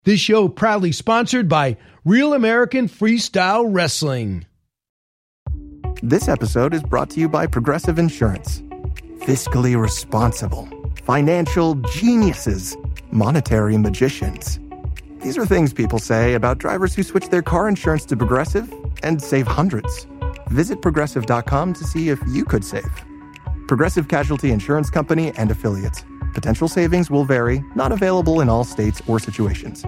This show proudly sponsored by Real American Freestyle Wrestling. This episode is brought to you by Progressive Insurance. Fiscally responsible, financial geniuses, monetary magicians. These are things people say about drivers who switch their car insurance to Progressive and save hundreds. Visit Progressive.com to see if you could save. Progressive Casualty Insurance Company and Affiliates. Potential savings will vary, not available in all states or situations.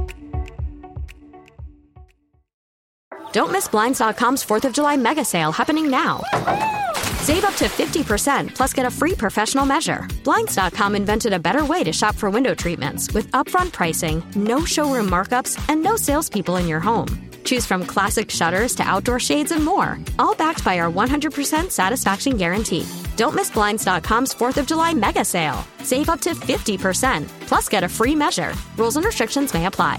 Don't miss Blinds.com's 4th of July mega sale happening now. Save up to 50% plus get a free professional measure. Blinds.com invented a better way to shop for window treatments with upfront pricing, no showroom markups, and no salespeople in your home. Choose from classic shutters to outdoor shades and more, all backed by our 100% satisfaction guarantee. Don't miss Blinds.com's 4th of July mega sale. Save up to 50%, plus get a free measure. Rules and restrictions may apply.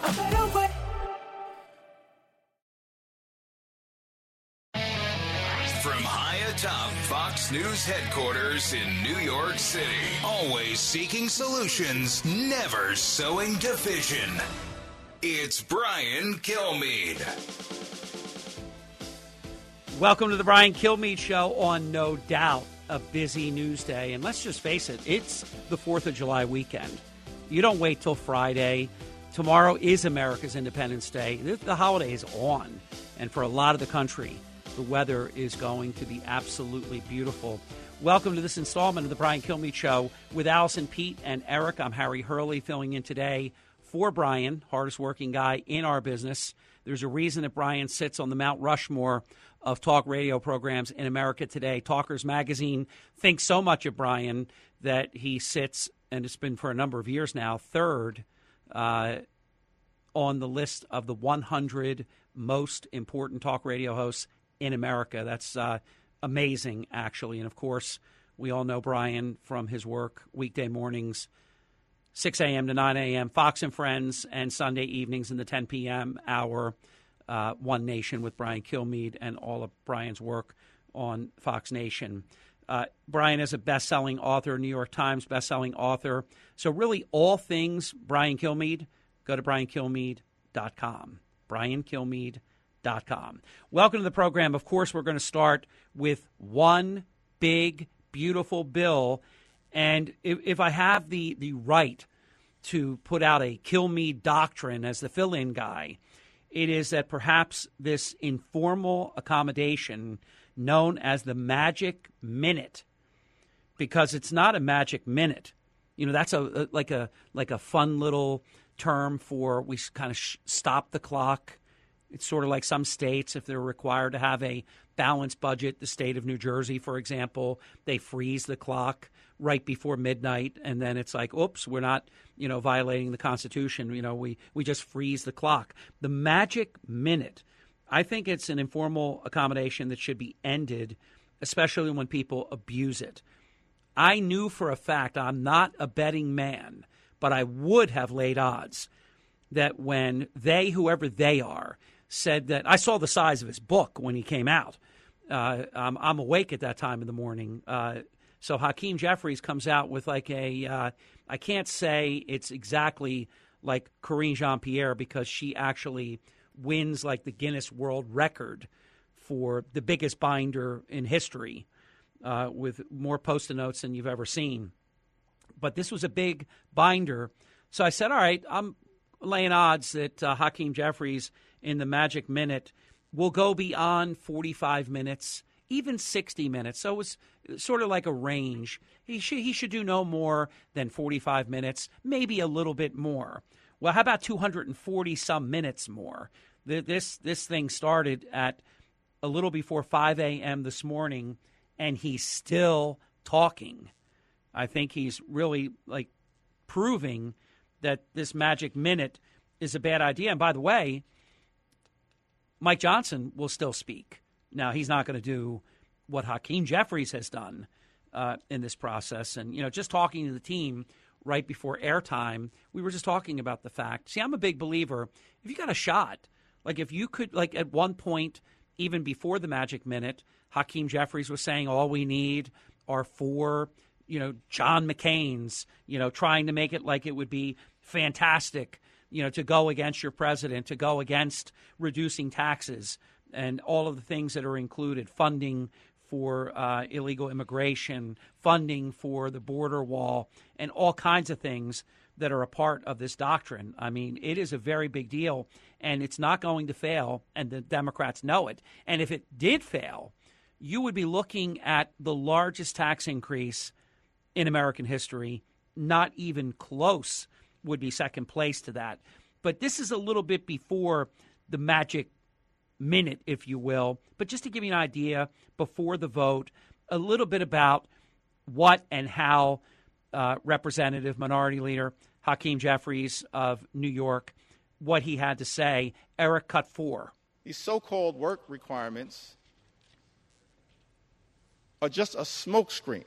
From high atop Fox News headquarters in New York City, always seeking solutions, never sowing division. It's Brian Kilmeade. Welcome to the Brian Kilmeade Show on no doubt a busy news day. And let's just face it, it's the 4th of July weekend. You don't wait till Friday. Tomorrow is America's Independence Day. The holiday is on. And for a lot of the country, the weather is going to be absolutely beautiful. Welcome to this installment of the Brian Kilmeade Show with Allison, Pete, and Eric. I'm Harry Hurley filling in today for Brian, hardest working guy in our business. There's a reason that Brian sits on the Mount Rushmore of talk radio programs in America today. Talkers Magazine thinks so much of Brian that he sits, and it's been for a number of years now, third on the list of the 100 most important talk radio hosts in America. That's amazing, actually. And, of course, we all know Brian from his work weekday mornings, 6 a.m. to 9 a.m., Fox and Friends, and Sunday evenings in the 10 p.m. hour, One Nation with Brian Kilmeade, and all of Brian's work on Fox Nation. Brian is a best-selling author, New York Times best-selling author. So really all things Brian Kilmeade, go to briankilmeade.com. briankilmeade.com. Welcome to the program. Of course, we're going to start with one big, beautiful bill. And if I have the right to put out a Kilmeade doctrine as the fill-in guy, it is that perhaps this informal accommodation known as the magic minute, because it's not a magic minute. You know, that's like a fun little term for we kind of stop the clock. It's sort of like some states, if they're required to have a balanced budget, the state of New Jersey, for example, they freeze the clock right before midnight, and then it's like, oops, we're not, violating the Constitution. We just freeze the clock. The magic minute, I think it's an informal accommodation that should be ended, especially when people abuse it. I knew for a fact, I'm not a betting man, but I would have laid odds that when whoever they are, said that, I saw the size of his book when he came out. I'm awake at that time in the morning. So Hakeem Jeffries comes out with like I can't say it's exactly like Corinne Jean-Pierre because she actually wins like the Guinness World Record for the biggest binder in history with more Post-it notes than you've ever seen. But this was a big binder. So I said, all right, I'm laying odds that Hakeem Jeffries in the magic minute will go beyond 45 minutes, even 60 minutes. So it's sort of like a range. He should do no more than 45 minutes, maybe a little bit more. Well, how about 240-some minutes more? This thing started at a little before 5 a.m. this morning, and he's still talking. I think he's really, proving that this magic minute is a bad idea. And by the way, Mike Johnson will still speak. Now, he's not going to do what Hakeem Jeffries has done in this process. And, just talking to the team right before airtime, we were just talking about the fact. See, I'm a big believer. If you got a shot, if you could, at one point, even before the magic minute, Hakeem Jeffries was saying all we need are 4, John McCain's, trying to make it like it would be fantastic to go against your president, to go against reducing taxes and all of the things that are included, funding for illegal immigration, funding for the border wall, and all kinds of things that are a part of this doctrine. I mean, it is a very big deal, and it's not going to fail, and the Democrats know it. And if it did fail, you would be looking at the largest tax increase in American history. Not even close would be second place to that. But this is a little bit before the magic minute, if you will. But just to give you an idea, before the vote, a little bit about what and how Representative Minority Leader Hakeem Jeffries of New York, what he had to say. Eric, cut 4. These so-called work requirements are just a smokescreen,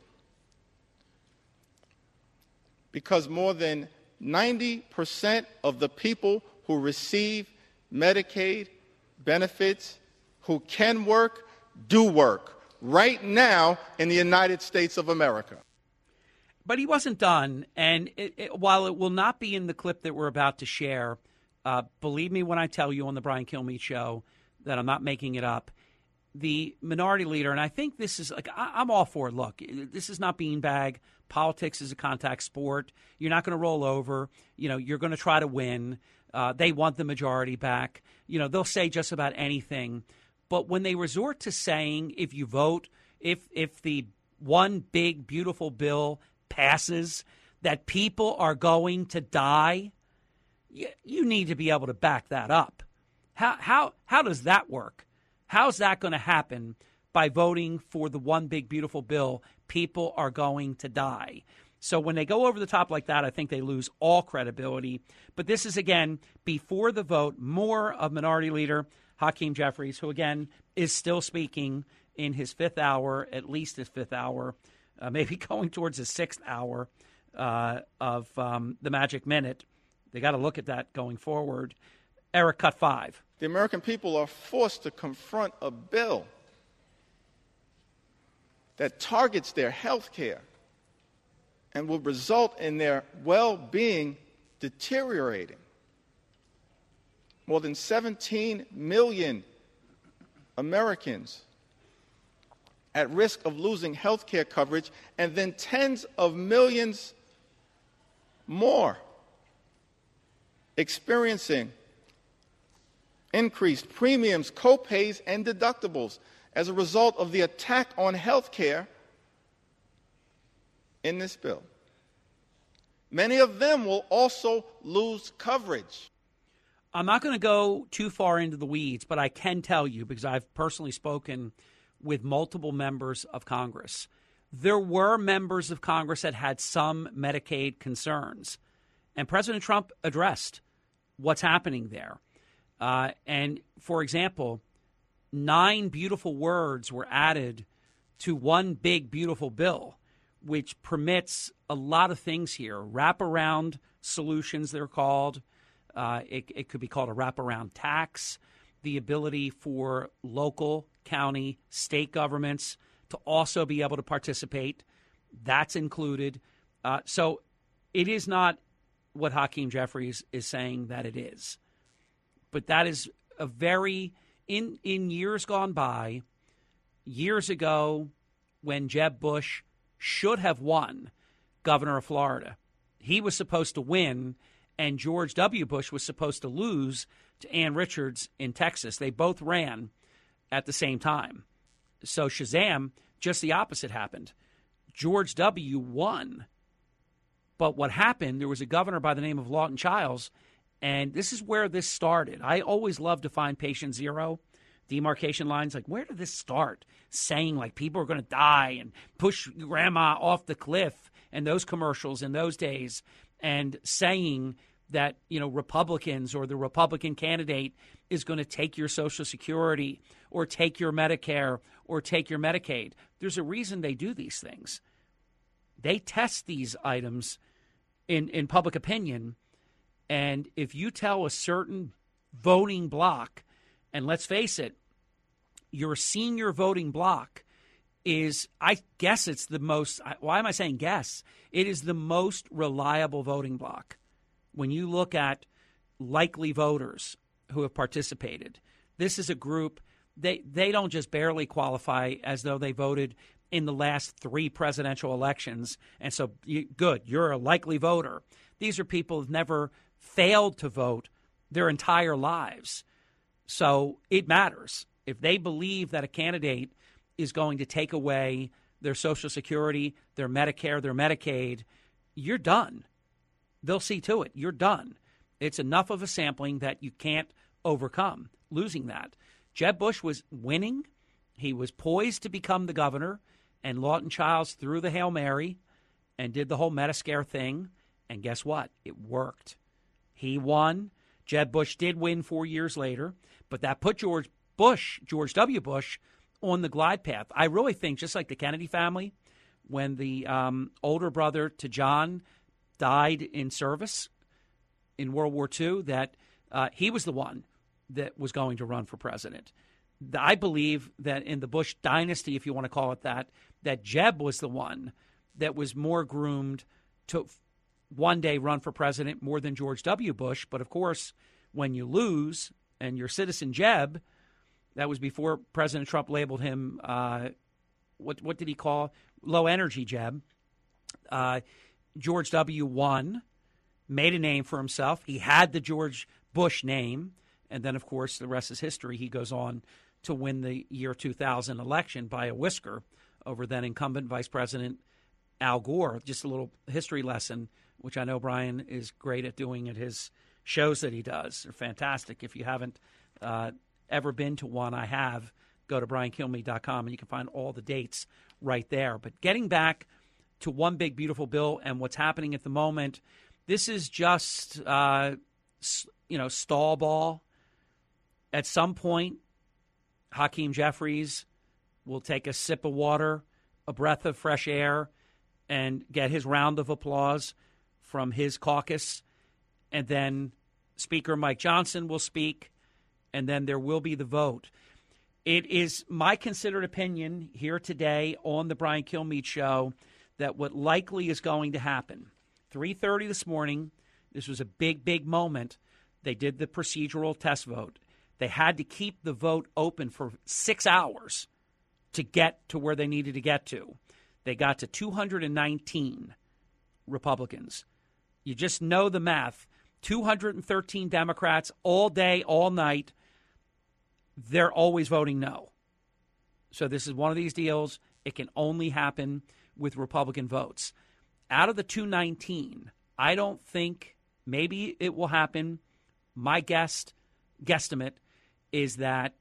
because more than 90% of the people who receive Medicaid benefits, who can work, do work right now in the United States of America. But he wasn't done, and while it will not be in the clip that we're about to share, believe me when I tell you on the Brian Kilmeade Show that I'm not making it up, the minority leader, and I think this is, I'm all for it. Look, this is not beanbag. Politics is a contact sport. You're not going to roll over. You're going to try to win. They want the majority back. They'll say just about anything. But when they resort to saying, if you vote, if the one big, beautiful bill passes, that people are going to die, you need to be able to back that up. How does that work? How's that going to happen by voting for the one big, beautiful bill? People are going to die. So when they go over the top like that, I think they lose all credibility. But this is, again, before the vote, more of Minority Leader Hakeem Jeffries, who, again, is still speaking in his 5th hour, at least his 5th hour, maybe going towards his 6th hour of the Magic Minute. They got to look at that going forward. Eric, cut 5. The American people are forced to confront a bill that targets their health care and will result in their well-being deteriorating. More than 17 million Americans at risk of losing health care coverage, and then tens of millions more experiencing increased premiums, co-pays, and deductibles as a result of the attack on health care in this bill. Many of them will also lose coverage. I'm not going to go too far into the weeds, but I can tell you, because I've personally spoken with multiple members of Congress, there were members of Congress that had some Medicaid concerns, and President Trump addressed what's happening there. And, for example, 9 beautiful words were added to one big, beautiful bill, which permits a lot of things here. Wraparound solutions, they're called. It could be called a wraparound tax, the ability for local, county, state governments to also be able to participate. That's included. So it is not what Hakeem Jeffries is saying that it is. But that is a very, in years gone by, years ago when Jeb Bush should have won governor of Florida, he was supposed to win, and George W. Bush was supposed to lose to Ann Richards in Texas. They both ran at the same time. So Shazam, just the opposite happened. George W. won. But what happened, there was a governor by the name of Lawton Chiles, and this is where this started. I always love to find patient zero, demarcation lines. Like, where did this start? Saying, like, people are going to die and push grandma off the cliff, and those commercials in those days, and saying that, Republicans or the Republican candidate is going to take your Social Security or take your Medicare or take your Medicaid. There's a reason they do these things. They test these items in public opinion. And if you tell a certain voting bloc, and let's face it, your senior voting bloc is, I guess it's the most, why am I saying guess? It is the most reliable voting bloc. When you look at likely voters who have participated. This is a group, they don't just barely qualify as though they voted in the last 3 presidential elections, and so you're a likely voter. These are people who've never failed to vote their entire lives. So it matters. If they believe that a candidate is going to take away their Social Security, their Medicare, their Medicaid, you're done. They'll see to it. You're done. It's enough of a sampling that you can't overcome losing that. Jeb Bush was winning. He was poised to become the governor, and Lawton Chiles threw the Hail Mary and did the whole Metascare thing. And guess what? It worked. He won. Jeb Bush did win 4 years later, but that put George W. Bush, on the glide path. I really think, just like the Kennedy family, when the older brother to John died in service in World War II, that he was the one that was going to run for president. I believe that in the Bush dynasty, if you want to call it that Jeb was the one that was more groomed to one day run for president more than George W. Bush. But, of course, when you lose and you're Citizen Jeb, that was before President Trump labeled him, what did he call? Low energy Jeb. George W. won, made a name for himself. He had the George Bush name. And then, of course, the rest is history. He goes on to win the year 2000 election by a whisker over then incumbent Vice President Al Gore. Just a little history lesson, which I know Brian is great at doing at his shows that he does. They're fantastic. If you haven't ever been to one, I have. Go to briankilmeade.com and you can find all the dates right there. But getting back to One Big Beautiful Bill and what's happening at the moment, this is just, stall ball. At some point, Hakeem Jeffries will take a sip of water, a breath of fresh air, and get his round of applause from his caucus. And then Speaker Mike Johnson will speak, and then there will be the vote. It is my considered opinion here today on the Brian Kilmeade Show that what likely is going to happen, 3:30 this morning, this was a big, big moment. They did the procedural test vote. They had to keep the vote open for 6 hours to get to where they needed to get to. They got to 219 Republicans. You just know the math. 213 Democrats all day, all night. They're always voting no. So this is one of these deals. It can only happen with Republican votes. Out of the 219, I don't think maybe it will happen. My guesstimate is that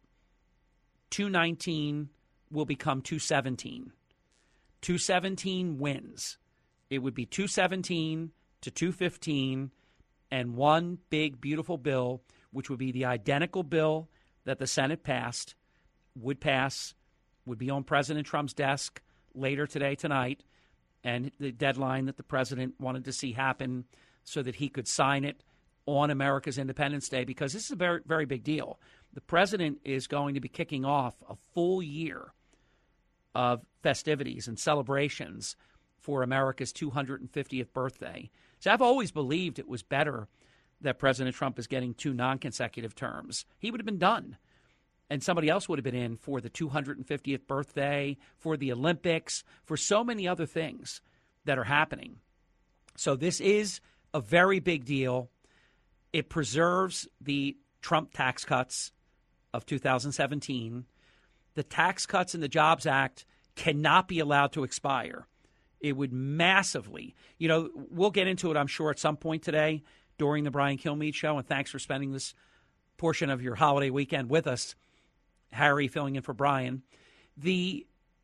219 will become 217. 217 wins. It would be 217 to 215, and one big, beautiful bill, which would be the identical bill that the Senate passed, would be on President Trump's desk later today, tonight, and the deadline that the president wanted to see happen so that he could sign it on America's Independence Day, because this is a very, very big deal. The president is going to be kicking off a full year of festivities and celebrations for America's 250th birthday. So I've always believed it was better that President Trump is getting 2 non-consecutive terms. He would have been done, and somebody else would have been in for the 250th birthday, for the Olympics, for so many other things that are happening. So this is a very big deal. It preserves the Trump tax cuts of 2017. The Tax Cuts and the Jobs Act cannot be allowed to expire. It would massively, we'll get into it, I'm sure, at some point today during the Brian Kilmeade Show. And thanks for spending this portion of your holiday weekend with us, Harry filling in for Brian. The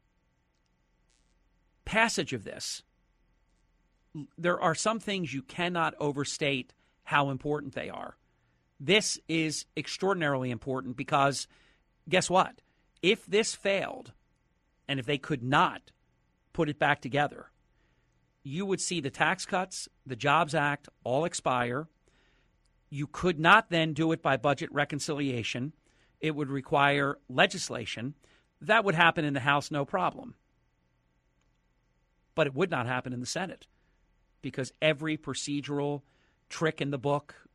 passage of this, there are some things you cannot overstate how important they are. This is extraordinarily important because guess what? If this failed, and if they could not put it back together, you would see the tax cuts, the Jobs Act, all expire. You could not then do it by budget reconciliation. It would require legislation. That would happen in the House, no problem. But it would not happen in the Senate because every procedural trick in the book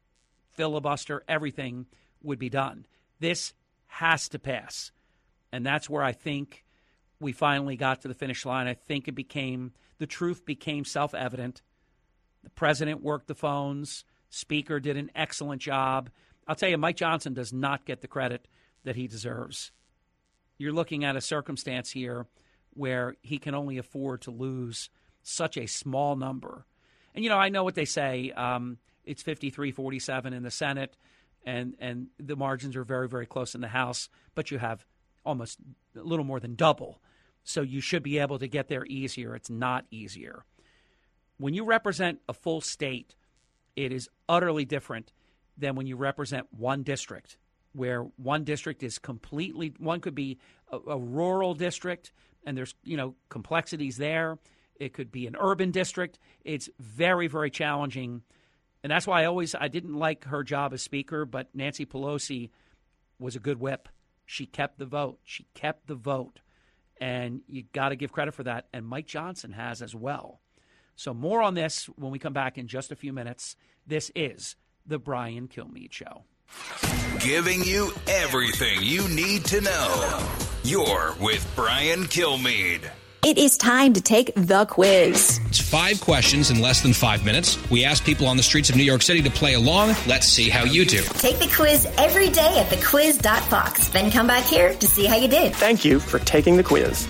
filibuster, everything would be done. This has to pass. And that's where I think we finally got to the finish line. I think the truth became self-evident. The president worked the phones. Speaker did an excellent job. I'll tell you, Mike Johnson does not get the credit that he deserves. You're looking at a circumstance here where he can only afford to lose such a small number. And, I know what they say. It's 53-47 in the Senate, and the margins are very, very close in the House, but you have almost a little more than double. So you should be able to get there easier. It's not easier. When you represent a full state, it is utterly different than when you represent one district, where one district is completely, one could be a rural district, and there's, complexities there. It could be an urban district. It's very, very challenging. And that's why I didn't like her job as Speaker, but Nancy Pelosi was a good whip. She kept the vote. And you got to give credit for that. And Mike Johnson has as well. So more on this when we come back in just a few minutes. This is the Brian Kilmeade Show. Giving you everything you need to know. You're with Brian Kilmeade. It is time to take the quiz. It's 5 questions in less than 5 minutes. We ask people on the streets of New York City to play along. Let's see how you do. Take the quiz every day at thequiz.fox. Then come back here to see how you did. Thank you for taking the quiz.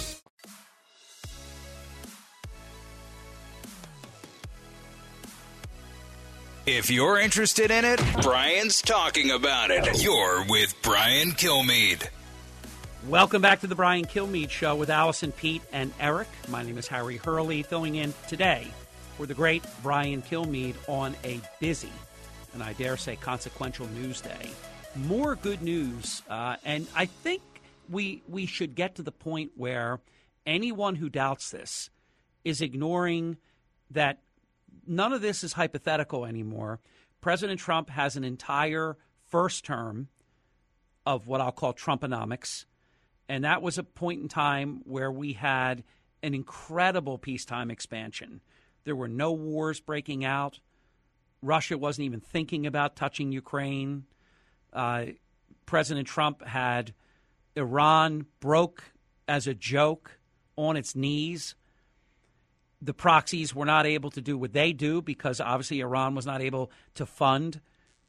If you're interested in it, Brian's talking about it. You're with Brian Kilmeade. Welcome back to the Brian Kilmeade Show with Allison, Pete, and Eric. My name is Harry Hurley, filling in today for the great Brian Kilmeade on a busy, and I dare say consequential news day. More good news, and I think we should get to the point where anyone who doubts this is ignoring that none of this is hypothetical anymore. President Trump has an entire first term of what I'll call Trumponomics. And that was a point in time where we had an incredible peacetime expansion. There were no wars breaking out. Russia wasn't even thinking about touching Ukraine. President Trump had Iran broke as a joke on its knees. The proxies were not able to do what they do because obviously Iran was not able to fund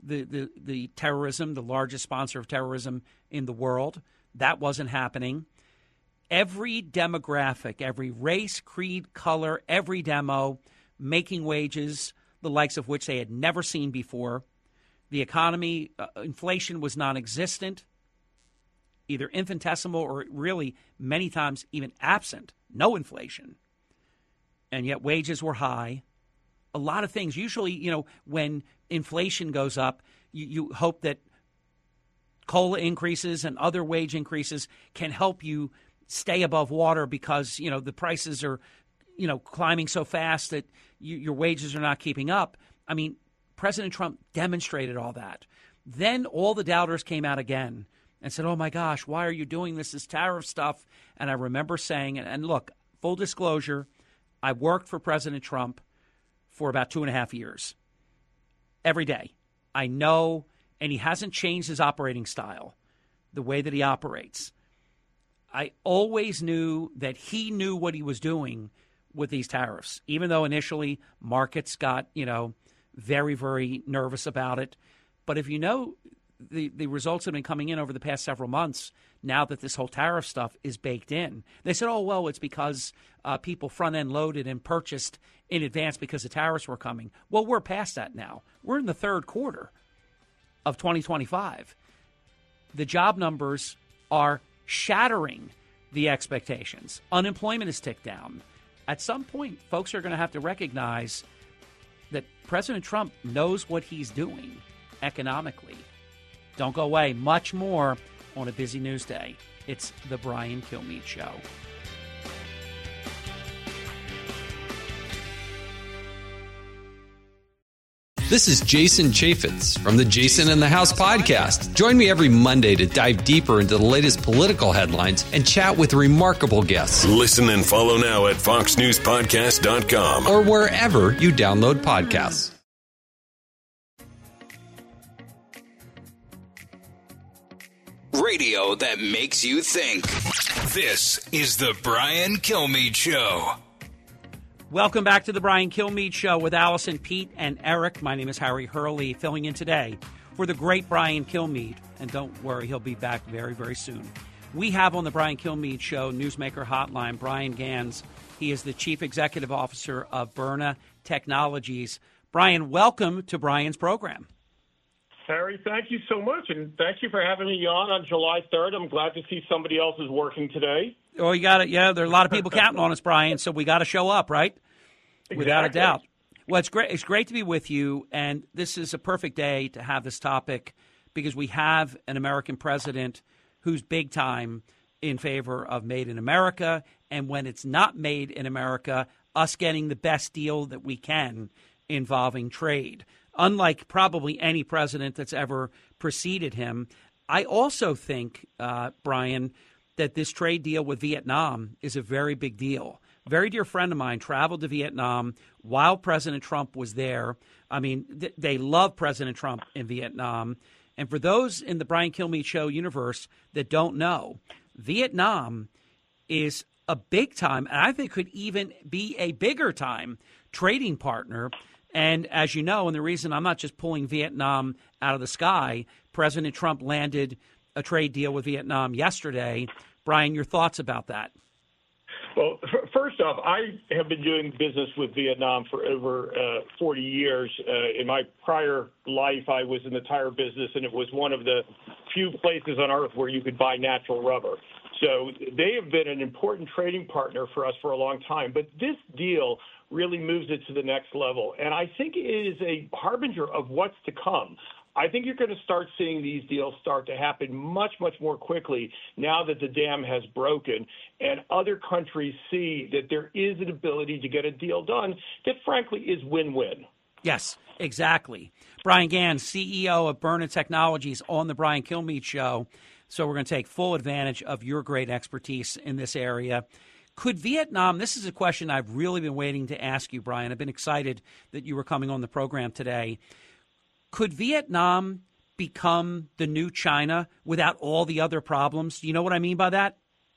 the terrorism, the largest sponsor of terrorism in the world. That wasn't happening. Every demographic, every race, creed, color, every demo making wages, the likes of which they had never seen before. The economy, inflation was non-existent, either infinitesimal or really many times even absent, no inflation. And yet wages were high. A lot of things. Usually, when inflation goes up, you hope that COLA increases and other wage increases can help you stay above water because, the prices are, climbing so fast that your wages are not keeping up. I mean, President Trump demonstrated all that. Then all the doubters came out again and said, oh, my gosh, why are you doing this tariff stuff? And I remember saying, and look, full disclosure, I worked for President Trump for about 2.5 years. Every day. I know. And he hasn't changed his operating style, the way that he operates. I always knew that he knew what he was doing with these tariffs, even though initially markets got, very, very nervous about it. But if you know the results have been coming in over the past several months, now that this whole tariff stuff is baked in. They said, oh, well, it's because people front-end loaded and purchased in advance because the tariffs were coming. Well, we're past that now. We're in the third quarter of 2025. The job numbers are shattering the expectations. Unemployment is ticked down. At some point, folks are going to have to recognize that President Trump knows what he's doing economically. Don't go away. Much more on a busy news day. It's the Brian Kilmeade Show. This is Jason Chaffetz from the Jason in the House podcast. Join me every Monday to dive deeper into the latest political headlines and chat with remarkable guests. Listen and follow now at foxnewspodcast.com or wherever you download podcasts. Radio that makes you think. This is the Brian Kilmeade Show. Welcome back to the Brian Kilmeade Show with Allison, Pete, and Eric. My name is Harry Hurley, filling in today for the great Brian Kilmeade. And don't worry, he'll be back very, very soon. We have on the Brian Kilmeade Show Newsmaker Hotline Brian Gans. He is the Chief Executive Officer of Byrna Technologies. Brian, welcome to Brian's program. Harry, thank you so much, and thank you for having me on July 3rd. I'm glad to see somebody else is working today. Oh, you got it. Yeah, there are a lot of people counting on us, Brian, so we got to show up, right? Exactly. Without a doubt. Well, it's great. It's great to be with you, and this is a perfect day to have this topic because we have an American president who's big time in favor of Made in America, and when it's not made in America, us getting the best deal that we can involving trade. Unlike probably any president that's ever preceded him, I also think, Brian, that this trade deal with Vietnam is a very big deal. A very dear friend of mine traveled to Vietnam while President Trump was there. I mean, they love President Trump in Vietnam. And for those in the Brian Kilmeade Show universe that don't know, Vietnam is a big time, and I think could even be a bigger time trading partner. And as you know, and the reason I'm not just pulling Vietnam out of the sky, President Trump landed a trade deal with Vietnam yesterday. Brian, your thoughts about that? Well, first off, I have been doing business with Vietnam for over 40 years. In my prior life, I was in the tire business, and it was one of the few places on earth where you could buy natural rubber. So they have been an important trading partner for us for a long time. But this deal really moves it to the next level. And I think it is a harbinger of what's to come. I think you're going to start seeing these deals start to happen much, much more quickly now that the dam has broken and other countries see that there is an ability to get a deal done that, frankly, is win-win. Yes, exactly. Brian Gans, CEO of Byrna Technologies, on the Brian Kilmeade Show. So we're going to take full advantage of your great expertise in this area. Could Vietnam, this is a question I've really been waiting to ask you, Brian. I've been excited that you were coming on the program today. Could Vietnam become the new China without all the other problems? Do you know what I mean by that?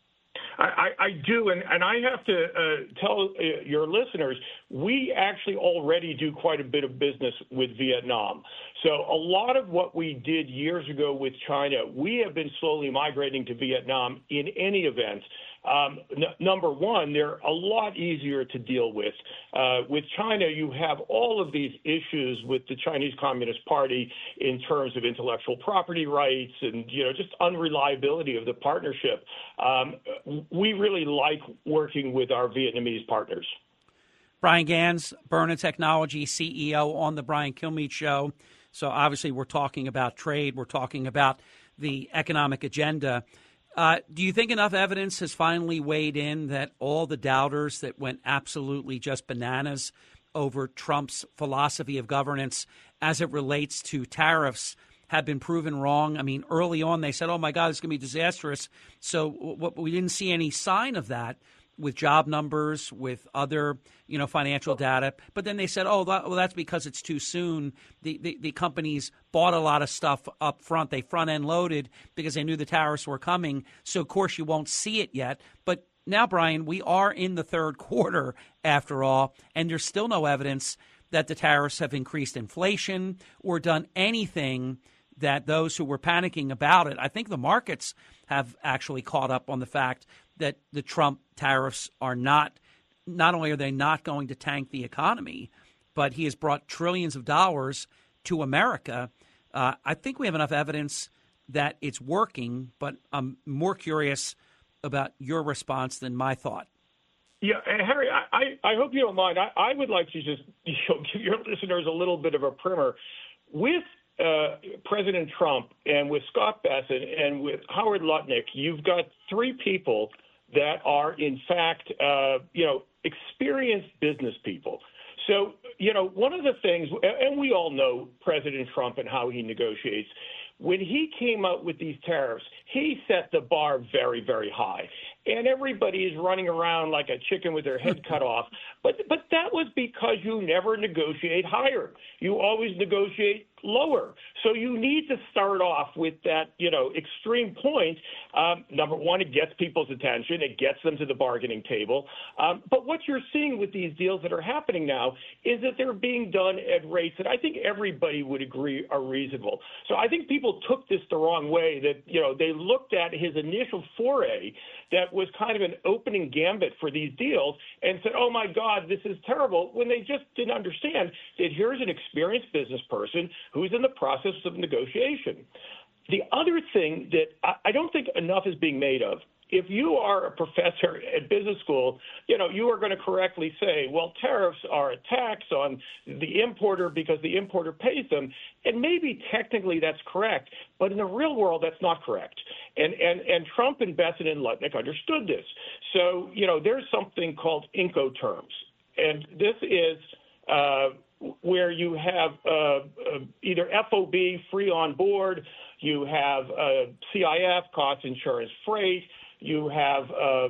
I do, and I have to tell your listeners, we actually already do quite a bit of business with Vietnam. So a lot of what we did years ago with China, we have been slowly migrating to Vietnam in any event. Number one, they're a lot easier to deal with. With China, you have all of these issues with the Chinese Communist Party in terms of intellectual property rights and, just unreliability of the partnership. We really like working with our Vietnamese partners. Brian Gans, Byrna Technology CEO on the Brian Kilmeade Show. So obviously we're talking about trade. We're talking about the economic agenda. Do you think enough evidence has finally weighed in that all the doubters that went absolutely just bananas over Trump's philosophy of governance as it relates to tariffs have been proven wrong? I mean, early on they said, oh, my God, it's going to be disastrous. So we didn't see any sign of that with job numbers, with other, financial data. But then they said, that's because it's too soon. The companies bought a lot of stuff up front. They front-end loaded because they knew the tariffs were coming. So, of course, you won't see it yet. But now, Brian, we are in the third quarter, after all, and there's still no evidence that the tariffs have increased inflation or done anything that those who were panicking about it. I think the markets have actually caught up on the fact that the Trump tariffs are not only are they not going to tank the economy, but he has brought trillions of dollars to America. I think we have enough evidence that it's working, but I'm more curious about your response than my thought. Yeah, and Harry, I hope you don't mind. I would like to just give your listeners a little bit of a primer. With President Trump and with Scott Bessent and with Howard Lutnick, you've got three people that are, in fact, experienced business people. So, one of the things, and we all know President Trump and how he negotiates, when he came out with these tariffs, he set the bar very, very high. and everybody is running around like a chicken with their head cut off. But that was because you never negotiate higher. You always negotiate lower. So you need to start off with that, extreme point. Number one, it gets people's attention. It gets them to the bargaining table. But what you're seeing with these deals that are happening now is that they're being done at rates that I think everybody would agree are reasonable. So I think people took this the wrong way, that, they looked at his initial foray that was kind of an opening gambit for these deals and said, oh, my God, this is terrible, when they just didn't understand that here's an experienced business person who's in the process of negotiation. The other thing that I don't think enough is being made of, if you are a professor at business school, you are going to correctly say, well, tariffs are a tax on the importer because the importer pays them. And maybe technically that's correct, but in the real world, that's not correct. And Trump and Bessent and Lutnick understood this. So, there's something called Incoterms. And this is where you have either FOB, free on board, you have CIF, cost insurance freight, you have,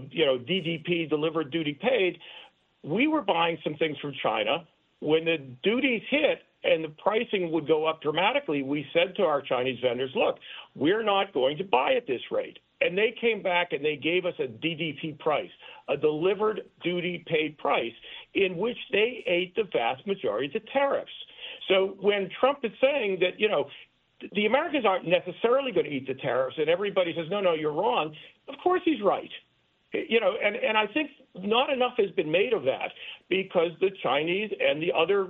DDP, delivered duty paid. We were buying some things from China. When the duties hit and the pricing would go up dramatically, we said to our Chinese vendors, look, we're not going to buy at this rate. And they came back and they gave us a DDP price, a delivered duty paid price, in which they ate the vast majority of the tariffs. So when Trump is saying that, the Americans aren't necessarily going to eat the tariffs, and everybody says, no, you're wrong, of course he's right. And I think not enough has been made of that, because the Chinese and the other,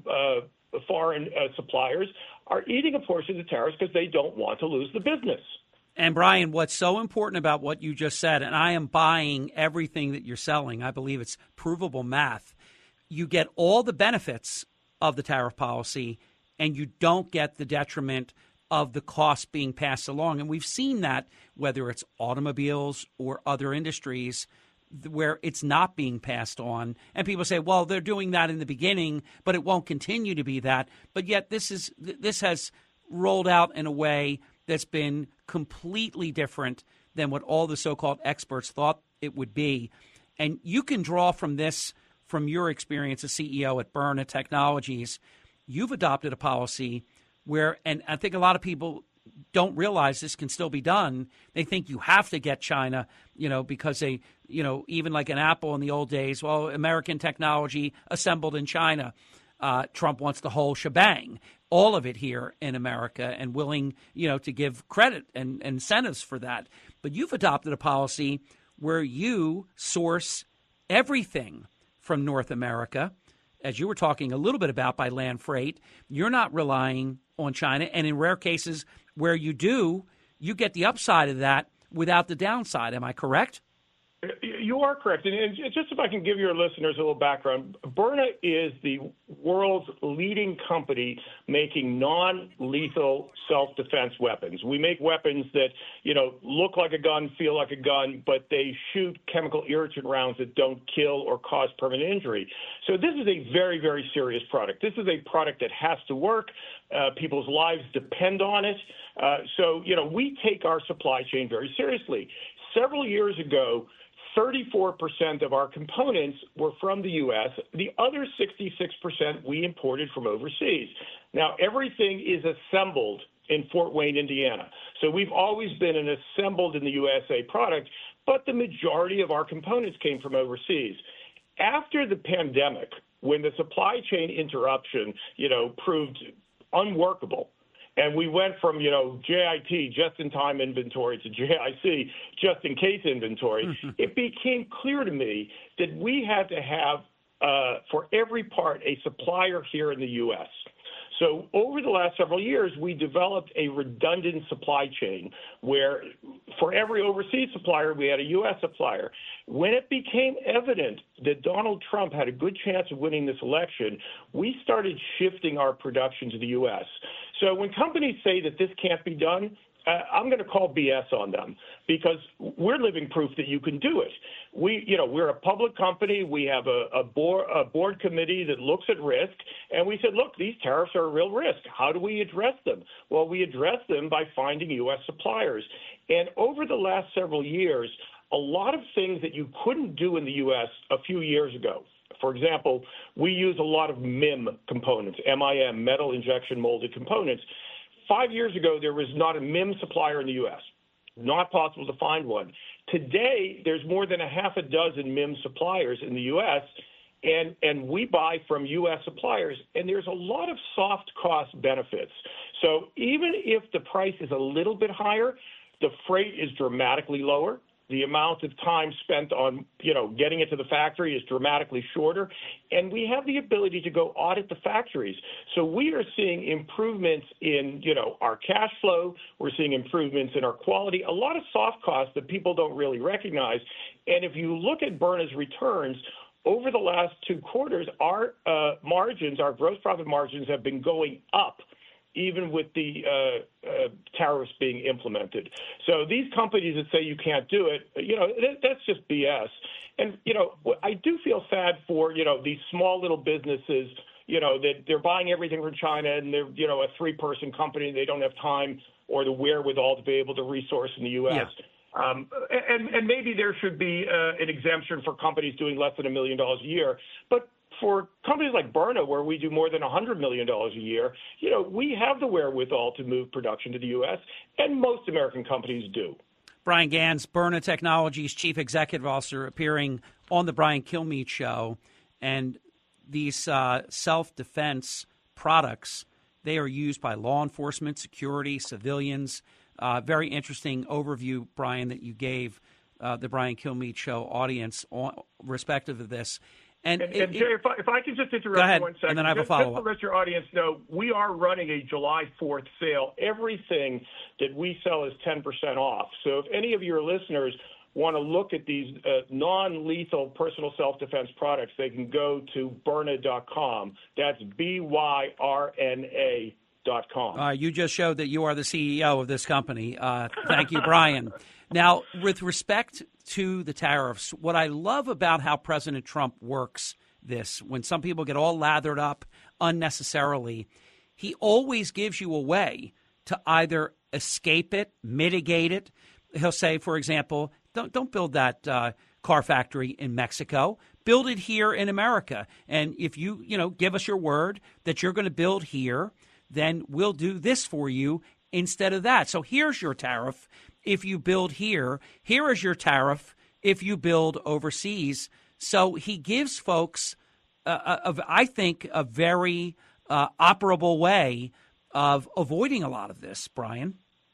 foreign suppliers are eating a portion of the tariffs because they don't want to lose the business. And, Brian, what's so important about what you just said, and I am buying everything that you're selling, I believe it's provable math, you get all the benefits of the tariff policy and you don't get the detriment of the cost being passed along. And we've seen that, whether it's automobiles or other industries, where it's not being passed on. And people say, well, they're doing that in the beginning, but it won't continue to be that. But yet this has rolled out in a way that's been completely different than what all the so-called experts thought it would be. And you can draw from this, from your experience as CEO at Byrna Technologies. You've adopted a policy where, and I think a lot of people don't realize this can still be done. They think you have to get China, because they, even like an Apple in the old days, well, American technology assembled in China. Trump wants the whole shebang, all of it here in America, and willing, to give credit and incentives for that. But you've adopted a policy where you source everything from North America, as you were talking a little bit about, by land freight. You're not relying on China. And in rare cases where you do, you get the upside of that without the downside. Am I correct? You are correct. And just if I can give your listeners a little background, Byrna is the world's leading company making non-lethal self-defense weapons. We make weapons that, look like a gun, feel like a gun, but they shoot chemical irritant rounds that don't kill or cause permanent injury. So this is a very, very serious product. This is a product that has to work. People's lives depend on it. So we take our supply chain very seriously. Several years ago, 34% of our components were from the U.S. The other 66% we imported from overseas. Now, everything is assembled in Fort Wayne, Indiana. So we've always been an assembled in the USA product, but the majority of our components came from overseas. After the pandemic, when the supply chain interruption, proved unworkable, and we went from, JIT, just-in-time inventory, to JIC, just-in-case inventory, it became clear to me that we had to have, for every part, a supplier here in the U.S. So over the last several years, we developed a redundant supply chain where for every overseas supplier, we had a U.S. supplier. When it became evident that Donald Trump had a good chance of winning this election, we started shifting our production to the U.S. So when companies say that this can't be done, I'm going to call BS on them, because we're living proof that you can do it. We're a public company. We have a board committee that looks at risk, and we said, look, these tariffs are a real risk. How do we address them? Well, we address them by finding U.S. suppliers. And over the last several years, a lot of things that you couldn't do in the U.S. a few years ago. For example, we use a lot of MIM components, MIM, metal injection molded components. 5 years ago, there was not a MIM supplier in the U.S. Not possible to find one. Today, there's more than a half a dozen MIM suppliers in the U.S., and we buy from U.S. suppliers, and there's a lot of soft cost benefits. So even if the price is a little bit higher, the freight is dramatically lower. The amount of time spent on, getting it to the factory is dramatically shorter. And we have the ability to go audit the factories. So we are seeing improvements in, our cash flow. We're seeing improvements in our quality, a lot of soft costs that people don't really recognize. And if you look at Byrna's returns, over the last 2 quarters, our margins, our gross profit margins have been going up, even with the tariffs being implemented. So these companies that say you can't do it, that's just BS. And, I do feel sad for, these small little businesses, that they're buying everything from China and they're, a 3-person company. They don't have time or the wherewithal to be able to resource in the U.S. Yeah. And maybe there should be an exemption for companies doing less than $1 million a year. But for companies like Byrna, where we do more than $100 million a year, we have the wherewithal to move production to the U.S., and most American companies do. Bryan Ganz, Byrna Technologies Chief Executive Officer, appearing on the Brian Kilmeade Show. And these self-defense products, they are used by law enforcement, security, civilians. Very interesting overview, Brian, that you gave the Brian Kilmeade Show audience respective of this. And Jay, if I can just interrupt go ahead, 1 second. And then I have a follow-up. Just to let your audience know, we are running a July 4th sale. Everything that we sell is 10% off. So if any of your listeners want to look at these non-lethal personal self-defense products, they can go to Byrna.com. That's BYRNA.com. You just showed that you are the CEO of this company. Thank you, Brian. Now, with respect to the tariffs, what I love about how President Trump works this, when some people get all lathered up unnecessarily, he always gives you a way to either escape it, mitigate it. He'll say, for example, don't build that car factory in Mexico. Build it here in America. And if you give us your word that you're going to build here, then we'll do this for you instead of that. So here's your tariff if you build here. Here is your tariff if you build overseas. So he gives folks, I think, a very operable way of avoiding a lot of this, Brian.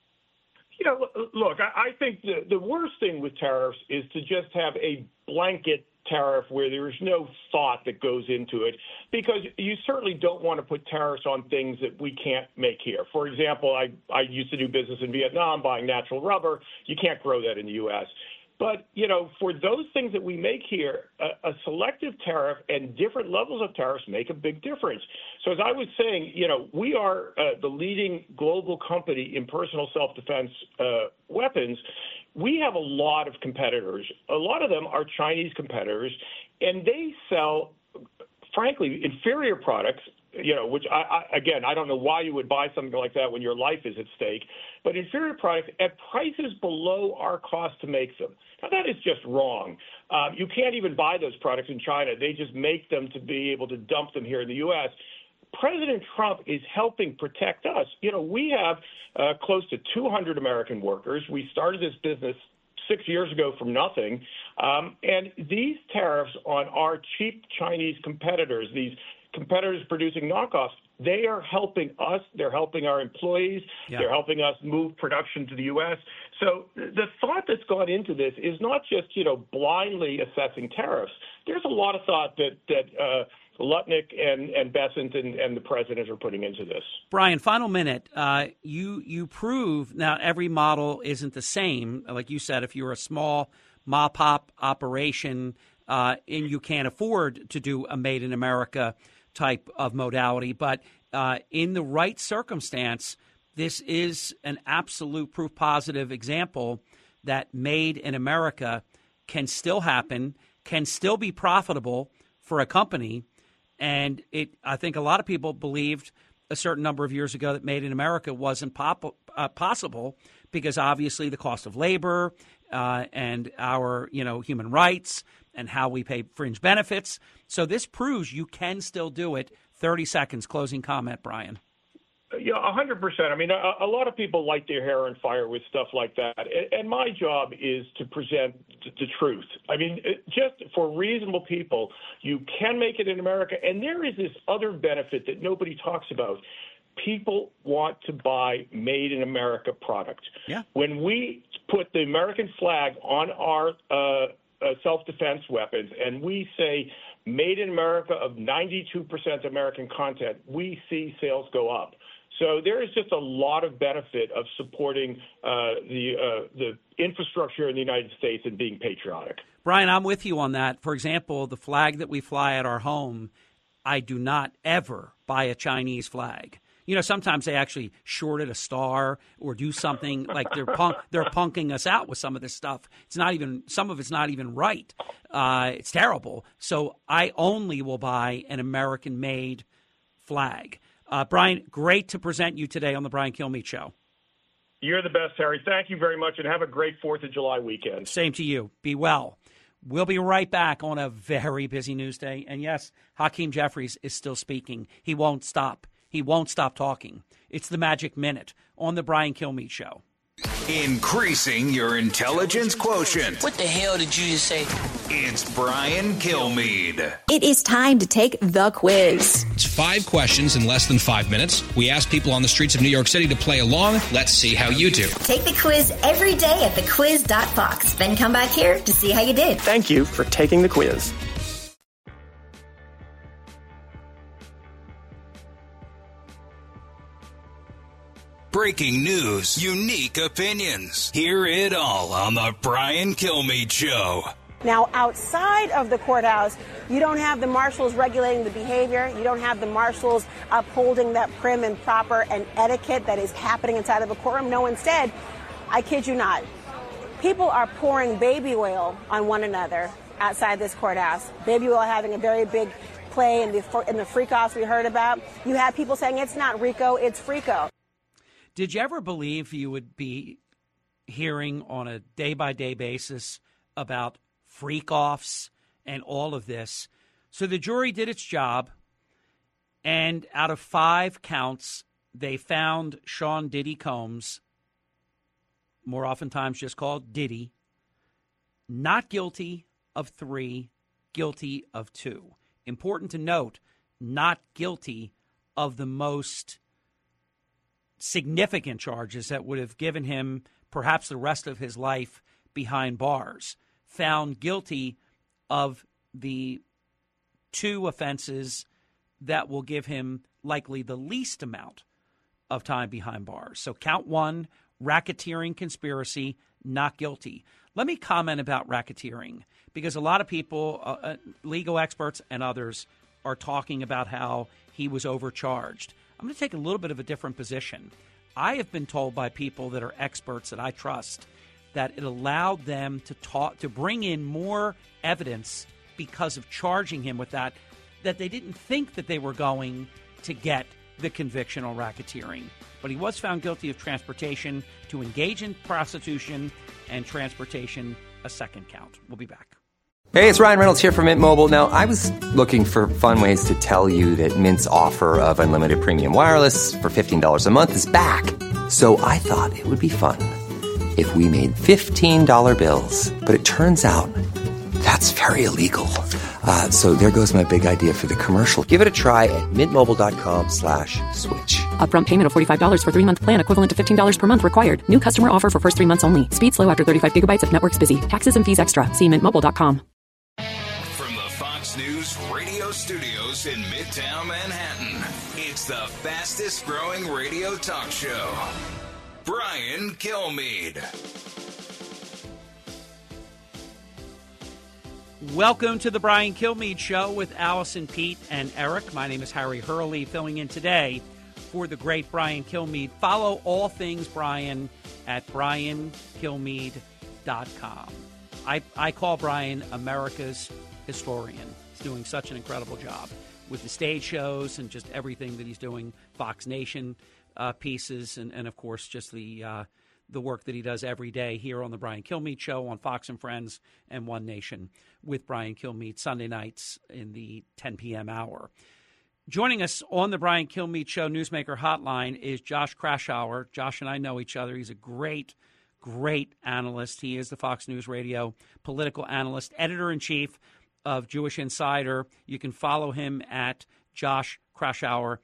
Look, I think the worst thing with tariffs is to just have a blanket tariff where there's no thought that goes into it, because you certainly don't want to put tariffs on things that we can't make here. For example, I used to do business in Vietnam buying natural rubber. You can't grow that in the U.S. But, for those things that we make here, a selective tariff and different levels of tariffs make a big difference. So as I was saying, we are the leading global company in personal self-defense weapons. We have a lot of competitors. A lot of them are Chinese competitors, and they sell, frankly, inferior products, which, I don't know why you would buy something like that when your life is at stake, but inferior products at prices below our cost to make them. Now, that is just wrong. You can't even buy those products in China. They just make them to be able to dump them here in the U.S. President Trump is helping protect us. We have close to 200 American workers. We started this business 6 years ago from nothing. And these tariffs on our cheap Chinese competitors, these competitors producing knockoffs, they are helping us. They're helping our employees. Yeah. They're helping us move production to the U.S. So the thought that's gone into this is not just, blindly assessing tariffs. There's a lot of thought that Lutnick and Bessent and the president are putting into this. Brian, final minute. You prove now every model isn't the same. Like you said, if you're a small mop-up operation and you can't afford to do a made in America type of modality, but in the right circumstance, this is an absolute proof positive example that made in America can still happen, can still be profitable for a company. And I think a lot of people believed a certain number of years ago that Made in America wasn't possible because obviously the cost of labor and our, human rights and how we pay fringe benefits. So this proves you can still do it. 30 seconds, closing comment, Brian. Yeah, 100%. I mean, a lot of people light their hair on fire with stuff like that. And my job is to present the truth. I mean, just for reasonable people, you can make it in America. And there is this other benefit that nobody talks about. People want to buy made in America product. Yeah. When we put the American flag on our self-defense weapons and we say made in America of 92% American content, we see sales go up. So there is just a lot of benefit of supporting the infrastructure in the United States and being patriotic. Brian, I'm with you on that. For example, the flag that we fly at our home, I do not ever buy a Chinese flag. Sometimes they actually shorted a star or do something like they're punking us out with some of this stuff. Some of it's not even right. It's terrible. So I only will buy an American-made flag. Brian, great to present you today on the Brian Kilmeade Show. You're the best, Harry. Thank you very much, and have a great 4th of July weekend. Same to you. Be well. We'll be right back on a very busy news day. And yes, Hakeem Jeffries is still speaking. He won't stop. He won't stop talking. It's the Magic Minute on the Brian Kilmeade Show. Increasing your intelligence quotient. What the hell did you just say? It's Brian Kilmeade. It is time to take the quiz. It's 5 questions in less than 5 minutes. We ask people on the streets of New York City to play along. Let's see how you do. Take the quiz every day at thequiz.fox. Then come back here to see how you did. Thank you for taking the quiz. Breaking news, unique opinions. Hear it all on the Brian Kilmeade Show. Now, outside of the courthouse, you don't have the marshals regulating the behavior. You don't have the marshals upholding that prim and proper and etiquette that is happening inside of a courtroom. No, instead, I kid you not, people are pouring baby oil on one another outside this courthouse. Baby oil having a very big play in the freak-offs we heard about. You have people saying it's not RICO, it's FRICO. Did you ever believe you would be hearing on a day-by-day basis about freak-offs and all of this? So the jury did its job, and out of 5 counts, they found Sean Diddy Combs, more oftentimes just called Diddy, not guilty of 3, guilty of 2. Important to note, not guilty of the most significant charges that would have given him perhaps the rest of his life behind bars. Found guilty of the 2 offenses that will give him likely the least amount of time behind bars. So count 1, racketeering conspiracy, not guilty. Let me comment about racketeering because a lot of people, legal experts and others, are talking about how he was overcharged. I'm going to take a little bit of a different position. I have been told by people that are experts that I trust that it allowed them to bring in more evidence because of charging him with that they didn't think that they were going to get the conviction on racketeering. But he was found guilty of transportation to engage in prostitution and transportation, a second count. We'll be back. Hey, it's Ryan Reynolds here from Mint Mobile. Now, I was looking for fun ways to tell you that Mint's offer of unlimited premium wireless for $15 a month is back. So I thought it would be fun if we made $15 bills. But it turns out that's very illegal. So there goes my big idea for the commercial. Give it a try at mintmobile.com/switch. Upfront payment of $45 for 3-month plan, equivalent to $15 per month required. New customer offer for first 3 months only. Speed slow after 35 gigabytes if network's busy. Taxes and fees extra. See mintmobile.com. From the Fox News radio studios in Midtown Manhattan, it's the fastest growing radio talk show. Brian Kilmeade. Welcome to the Brian Kilmeade Show with Allison, Pete, and Eric. My name is Harry Hurley, filling in today for the great Brian Kilmeade. Follow all things Brian at briankilmeade.com. I call Brian America's historian. He's doing such an incredible job. with the stage shows and just everything that he's doing, Fox Nation pieces, and of course just the work that he does every day here on the Brian Kilmeade Show on Fox and Friends and One Nation with Brian Kilmeade Sunday nights in the 10 p.m. hour. Joining us on the Brian Kilmeade Show Newsmaker Hotline is Josh Kraushaar. Josh and I know each other. He's a great analyst. He is the Fox News Radio political analyst, editor-in-chief of Jewish Insider. You can follow him at Josh Kraushaar,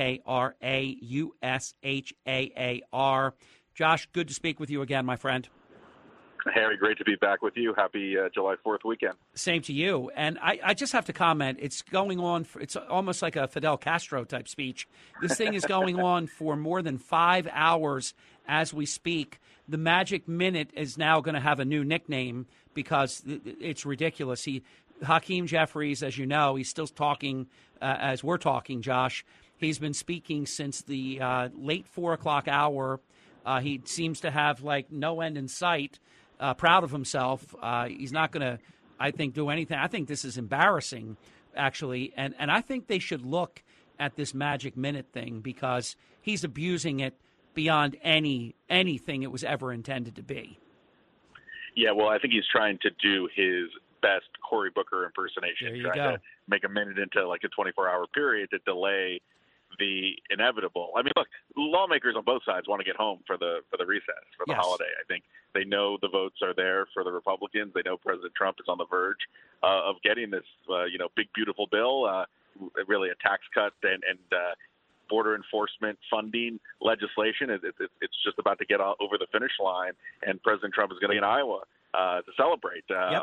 Kraushaar. Josh, good to speak with you again, my friend. Harry, great to be back with you. Happy July 4th weekend. Same to you. And I just have to comment, it's going on, it's almost like a Fidel Castro type speech. This thing is going on for more than 5 hours as we speak. The Magic Minute is now going to have a new nickname because it's ridiculous. Hakeem Jeffries, as you know, he's still talking as we're talking, Josh. He's been speaking since the late 4 o'clock hour. He seems to have, no end in sight, proud of himself. He's not going to, I think, do anything. I think this is embarrassing, actually. And I think they should look at this Magic Minute thing because he's abusing it beyond anything it was ever intended to be. Yeah, well, I think he's trying to do his best Cory Booker impersonation. There you trying go. to make a minute into a 24-hour period to delay the inevitable. I mean, look, lawmakers on both sides want to get home for the recess, for the holiday. I think they know the votes are there for the Republicans. They know President Trump is on the verge of getting this, big, beautiful bill, really a tax cut and border enforcement funding legislation. It's just about to get over the finish line, and President Trump is going to be in Iowa to celebrate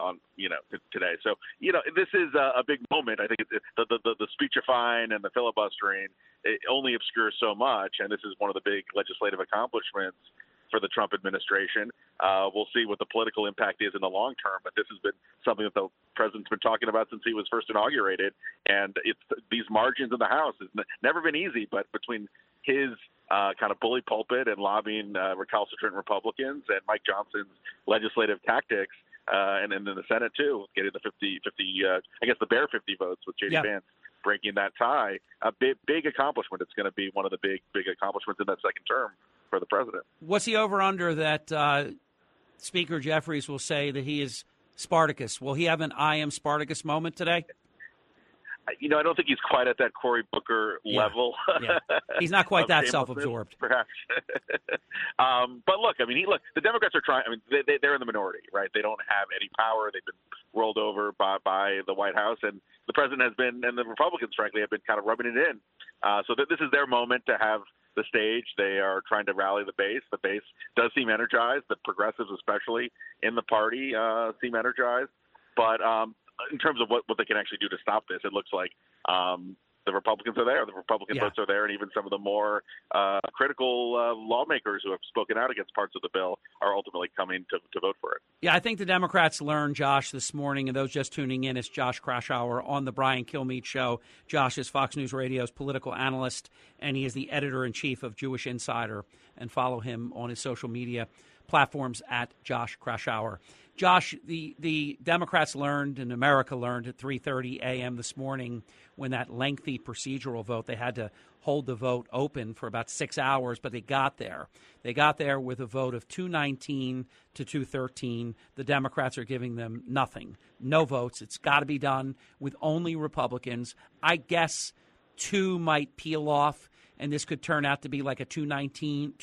today. So this is a big moment. I think the speechifying and the filibustering it only obscures so much, and this is one of the big legislative accomplishments for the Trump administration. We'll see what the political impact is in the long term, but this has been something that the president's been talking about since he was first inaugurated, and these margins in the House has never been easy, but between his kind of bully pulpit and lobbying recalcitrant Republicans and Mike Johnson's legislative tactics, and then in the Senate too, getting the 50, I guess the bare 50 votes with J.D. Vance breaking that tie, a big accomplishment. It's going to be one of the big accomplishments in that second term for the president. What's the over-under that Speaker Jeffries will say that he is Spartacus? Will he have an I am Spartacus moment today? I don't think he's quite at that Cory Booker level. Yeah. He's not quite that self-absorbed. Perhaps. But look, the Democrats are trying. They're in the minority, right? They don't have any power. They've been rolled over by the White House, and the president has been, and the Republicans, frankly, have been kind of rubbing it in. So this is their moment to have the stage. They are trying to rally the base. The base does seem energized. The progressives, especially in the party, seem energized. But in terms of what they can actually do to stop this, it looks like the Republicans are there. The Republican votes are there, and even some of the more critical lawmakers who have spoken out against parts of the bill are ultimately coming to vote for it. Yeah, I think the Democrats learned, Josh, this morning, and those just tuning in, it's Josh Kraushaar on the Brian Kilmeade Show. Josh is Fox News Radio's political analyst, and he is the editor-in-chief of Jewish Insider, and follow him on his social media platforms at Josh Kraushaar. Josh, the Democrats learned and America learned at 3:30 a.m. this morning when that lengthy procedural vote, they had to hold the vote open for about 6 hours, but they got there. They got there with a vote of 219 to 213. The Democrats are giving them nothing, no votes. It's got to be done with only Republicans. I guess two might peel off, and this could turn out to be like a 217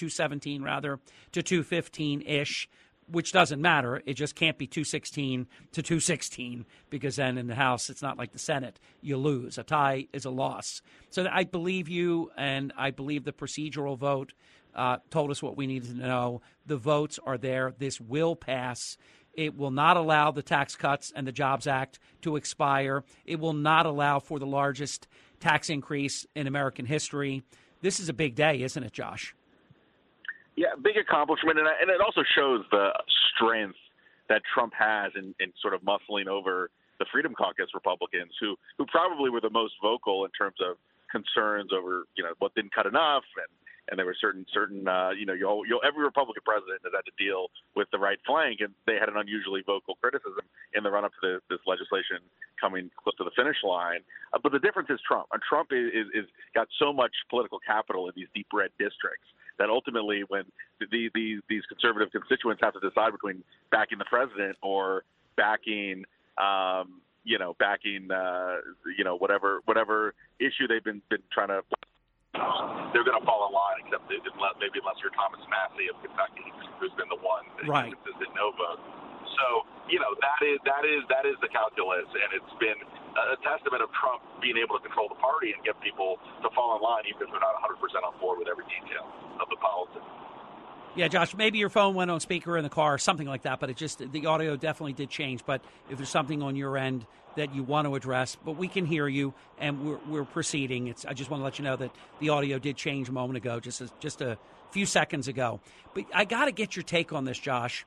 to 215-ish, which doesn't matter. It just can't be 216 to 216 because then in the House, it's not like the Senate. You lose. A tie is a loss. So I believe you, and I believe the procedural vote told us what we needed to know. The votes are there. This will pass. It will not allow the Tax Cuts and the Jobs Act to expire. It will not allow for the largest tax increase in American history. This is a big day, isn't it, Josh? Yeah, big accomplishment, and it also shows the strength that Trump has in sort of muscling over the Freedom Caucus Republicans, who probably were the most vocal in terms of concerns over what didn't cut enough and there were certain every Republican president has had to deal with the right flank, and they had an unusually vocal criticism in the run-up to this legislation coming close to the finish line. But the difference is Trump. And Trump is got so much political capital in these deep red districts that ultimately, when these conservative constituents have to decide between backing the president or backing whatever issue they've been trying to, they're going to fall in line, except maybe unless you're Thomas Massey of Kentucky, who's been the one that right. consistent no vote. So that is the calculus, and it's been a testament of Trump being able to control the party and get people to fall in line, even if they're not 100% on board with every detail of the policy. Yeah, Josh, maybe your phone went on speaker in the car or something like that, but the audio definitely did change. But if there's something on your end that you want to address, but we can hear you, and we're proceeding. I just want to let you know that the audio did change a moment ago, just a few seconds ago. But I got to get your take on this, Josh,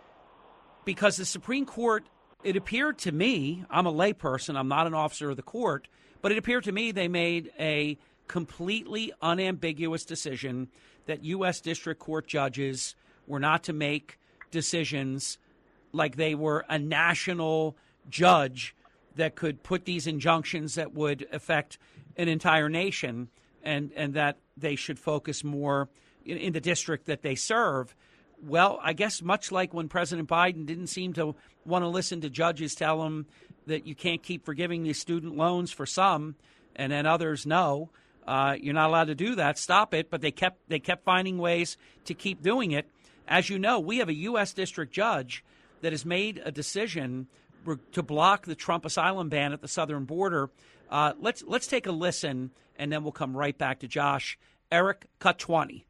because the Supreme Court, it appeared to me, I'm a layperson, I'm not an officer of the court, but it appeared to me they made a completely unambiguous decision that U.S. District Court judges were not to make decisions like they were a national judge that could put these injunctions that would affect an entire nation, and that they should focus more in the district that they serve. Well, I guess much like when President Biden didn't seem to want to listen to judges tell him that you can't keep forgiving these student loans for some, and then others no. You're not allowed to do that. Stop it. But they kept finding ways to keep doing it. As you know, we have a U.S. district judge that has made a decision to block the Trump asylum ban at the southern border. Let's take a listen, and then we'll come right back to Josh. Eric Katwani.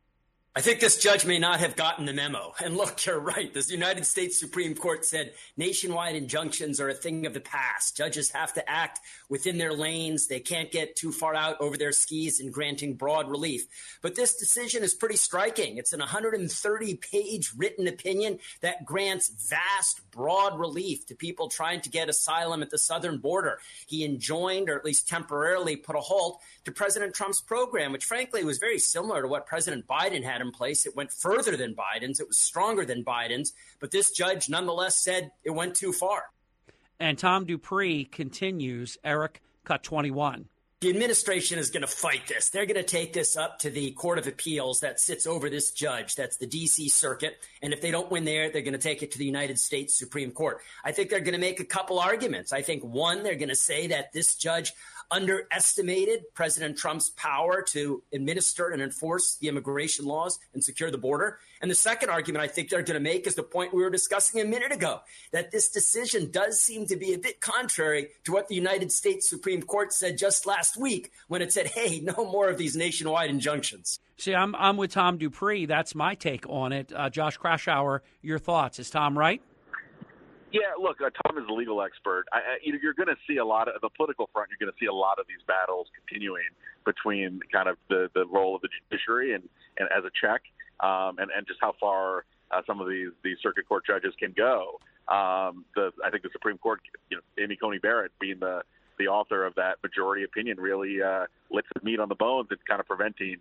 I think this judge may not have gotten the memo. And look, you're right. The United States Supreme Court said nationwide injunctions are a thing of the past. Judges have to act within their lanes. They can't get too far out over their skis in granting broad relief. But this decision is pretty striking. It's an 130-page written opinion that grants vast, broad relief to people trying to get asylum at the southern border. He enjoined, or at least temporarily put a halt to President Trump's program, which frankly was very similar to what President Biden had in place. It went further than Biden's. It was stronger than Biden's. But this judge nonetheless said it went too far. And Tom Dupree continues, Eric, cut 21. The administration is going to fight this. They're going to take this up to the Court of Appeals that sits over this judge. That's the D.C. Circuit. And if they don't win there, they're going to take it to the United States Supreme Court. I think they're going to make a couple arguments. I think, one, they're going to say that this judge underestimated President Trump's power to administer and enforce the immigration laws and secure the border. And the second argument I think they're going to make is the point we were discussing a minute ago, that this decision does seem to be a bit contrary to what the United States Supreme Court said just last week when it said, hey, no more of these nationwide injunctions. See, I'm with Tom Dupree. That's my take on it. Josh Kraushaar, your thoughts. Is Tom right? Yeah, look, Tom is a legal expert. You're going to see a lot of the political front. You're going to see a lot of these battles continuing between kind of the role of the judiciary and as a check, and just how far some of these circuit court judges can go. I think the Supreme Court, Amy Coney Barrett being the author of that majority opinion, really licks the meat on the bones and kind of preventing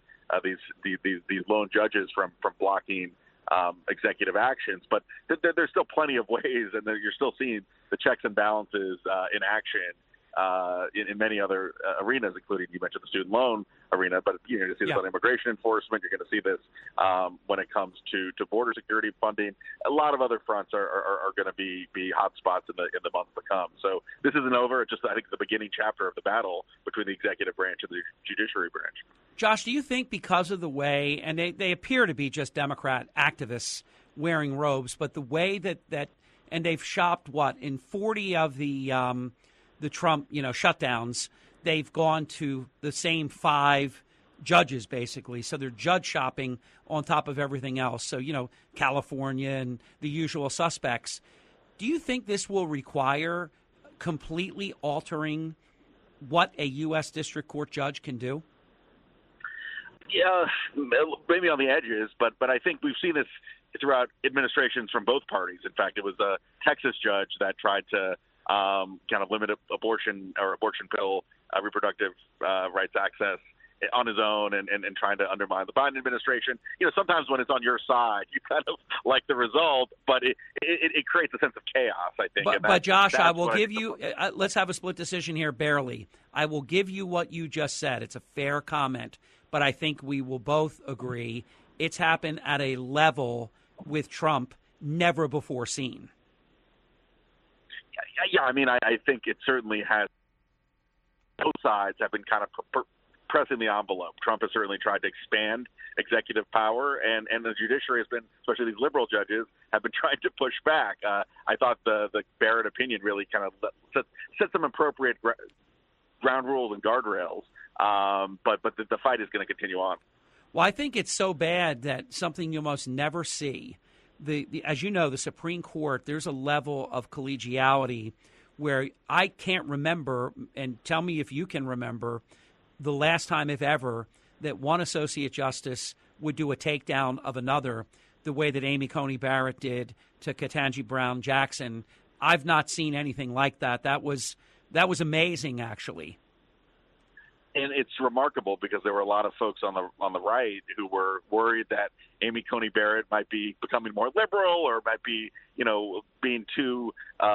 these lone judges from blocking executive actions. But there's still plenty of ways, and you're still seeing the checks and balances in action in many other arenas, including, you mentioned the student loan arena, but you're going to see this on immigration enforcement. You're going to see this when it comes to border security funding. A lot of other fronts are going to be hot spots in the months to come. So this isn't over. It's just, I think, the beginning chapter of the battle between the executive branch and the judiciary branch. Josh, do you think because of the way, and they appear to be just Democrat activists wearing robes, but the way that and they've shopped, in 40 of the Trump, shutdowns, they've gone to the same 5 judges, basically. So they're judge shopping on top of everything else. So, California and the usual suspects. Do you think this will require completely altering what a U.S. District Court judge can do? Yeah, maybe on the edges, but I think we've seen this throughout administrations from both parties. In fact, it was a Texas judge that tried to kind of limit abortion pill, reproductive rights access on his own and trying to undermine the Biden administration. Sometimes when it's on your side, you kind of like the result, but it creates a sense of chaos, I think. But Josh, I will give you let's have a split decision here, barely. I will give you what you just said. It's a fair comment, but I think we will both agree it's happened at a level with Trump never before seen. Yeah, I mean, I think it certainly has. Both sides have been kind of pressing the envelope. Trump has certainly tried to expand executive power, and the judiciary has been, especially these liberal judges, have been trying to push back. I thought the Barrett opinion really kind of set some appropriate ground rules and guardrails, but the fight is going to continue on. Well, I think it's so bad that something you almost never see. As you know, the Supreme Court, there's a level of collegiality where I can't remember, and tell me if you can remember, the last time, if ever, that one associate justice would do a takedown of another the way that Amy Coney Barrett did to Ketanji Brown Jackson. I've not seen anything like that. That was amazing, actually. And it's remarkable because there were a lot of folks on the right who were worried that Amy Coney Barrett might be becoming more liberal or might be, being too,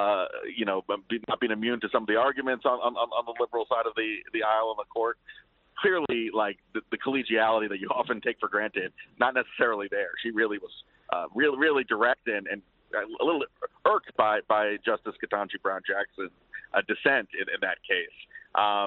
not being immune to some of the arguments on the liberal side of the aisle in the court. Clearly, like the collegiality that you often take for granted, not necessarily there. She really was really direct and a little irked by Justice Ketanji Brown Jackson's dissent in that case. I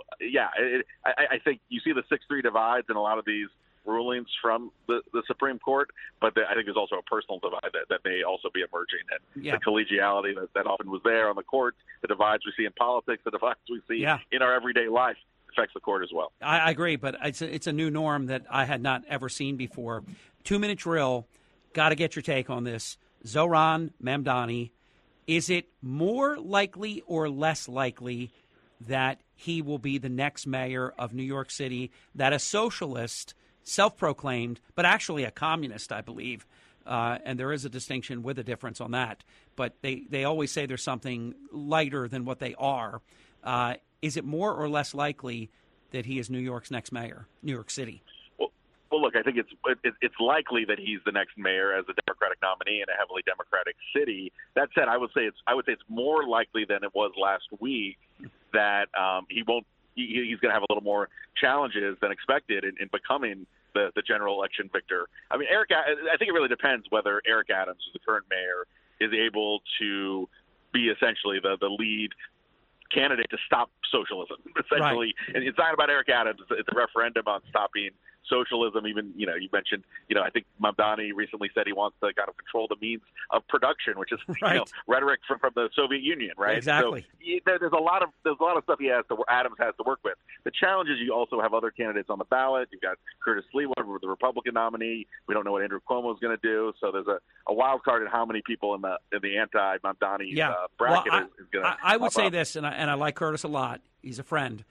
think you see the 6-3 divides in a lot of these rulings from the Supreme Court, but I think there's also a personal divide that may also be emerging. And the collegiality that often was there on the court, the divides we see in politics, the divides we see in our everyday life affects the court as well. I agree, but it's a new norm that I had not ever seen before. 2-minute drill, got to get your take on this. Zohran Mamdani, is it more likely or less likely that he will be the next mayor of New York City, that a socialist, self-proclaimed, but actually a communist, I believe, and there is a distinction with a difference on that, but they always say there's something lighter than what they are. Is it more or less likely that he is New York's next mayor, New York City? Well, look, I think it's likely that he's the next mayor as a Democratic nominee in a heavily Democratic city. That said, I would say it's more likely than it was last week that he's going to have a little more challenges than expected in becoming the general election victor. I mean, I think it really depends whether Eric Adams, who's the current mayor, is able to be essentially the lead candidate to stop socialism, essentially. Right. And it's not about Eric Adams. It's a referendum on stopping socialism. Even, you mentioned, I think Mamdani recently said he wants to kind of control the means of production, which is rhetoric from the Soviet Union, right? Exactly. So there's a lot of stuff Adams has to work with. The challenge is you also have other candidates on the ballot. You've got Curtis Sliwa, the Republican nominee. We don't know what Andrew Cuomo is going to do. So there's a wild card in how many people in the anti-Mamdani bracket is going to. I would say this, and I like Curtis a lot. He's a friend.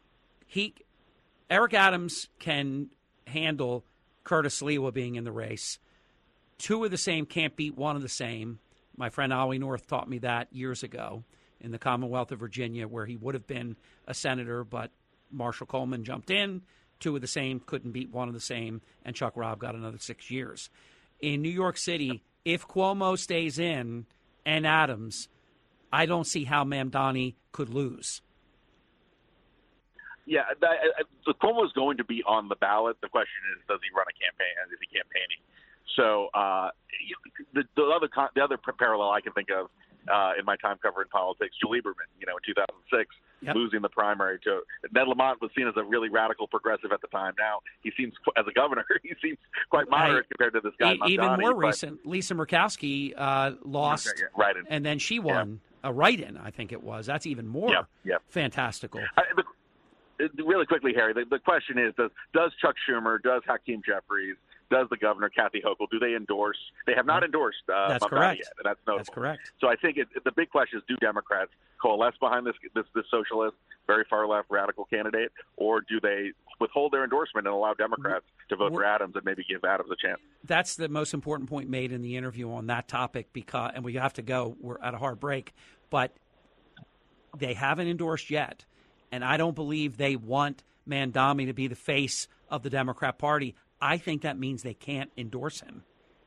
Eric Adams can handle Curtis Sliwa being in the race. Two of the same can't beat one of the same. My friend Ollie North taught me that years ago in the Commonwealth of Virginia, where he would have been a senator, but Marshall Coleman jumped in. Two of the same couldn't beat one of the same, and Chuck Robb got another 6 years. In New York City, if Cuomo stays in and Adams, I don't see how Mamdani could lose. Yeah, Cuomo is going to be on the ballot. The question is, does he run a campaign? Is he campaigning? So the other parallel I can think of in my time covering politics, Joe Lieberman, in 2006, losing the primary to Ned Lamont was seen as a really radical progressive at the time. Now he seems, as a governor, he seems quite moderate compared to this guy. Even more recent, Lisa Murkowski lost, and then she won a write-in, I think it was. That's even more fantastical. Really quickly, Harry, the question is, does Chuck Schumer, does Hakeem Jeffries, does the governor, Kathy Hochul, do they endorse? They have not endorsed that's Mamdani correct. Yet, and that's notable. That's correct. So I think the big question is, do Democrats coalesce behind this socialist, very far-left, radical candidate, or do they withhold their endorsement and allow Democrats to vote for Adams and maybe give Adams a chance? That's the most important point made in the interview on that topic, and we have to go. We're at a hard break, but they haven't endorsed yet. And I don't believe they want Mamdani to be the face of the Democrat Party, I think that means they can't endorse him.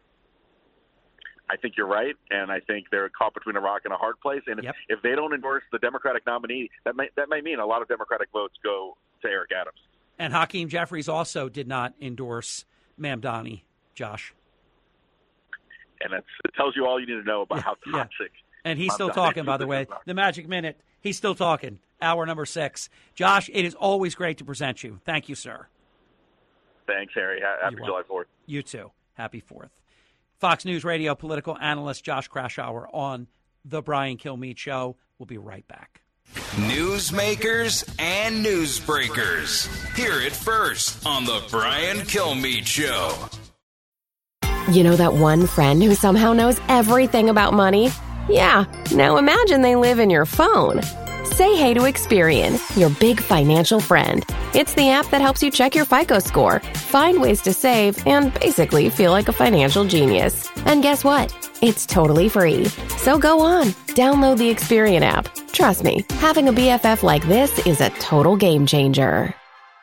I think you're right, and I think they're caught between a rock and a hard place. And if they don't endorse the Democratic nominee, that might mean a lot of Democratic votes go to Eric Adams. And Hakeem Jeffries also did not endorse Mamdani, Josh. And it tells you all you need to know about how toxic. And he's still talking, by the way. The Magic Minute, he's still talking. Hour number 6. Josh, it is always great to present you. Thank you, sir. Thanks, Harry. Happy July 4th. You too. Happy 4th. Fox News Radio political analyst Josh Kraushaar on The Brian Kilmeade Show. We'll be right back. Newsmakers and newsbreakers. Hear it first on The Brian Kilmeade Show. You know that one friend who somehow knows everything about money? Yeah, now imagine they live in your phone. Say hey to Experian, your big financial friend. It's the app that helps you check your FICO score, find ways to save, and basically feel like a financial genius. And guess what? It's totally free. So go on, download the Experian app. Trust me, having a BFF like this is a total game changer.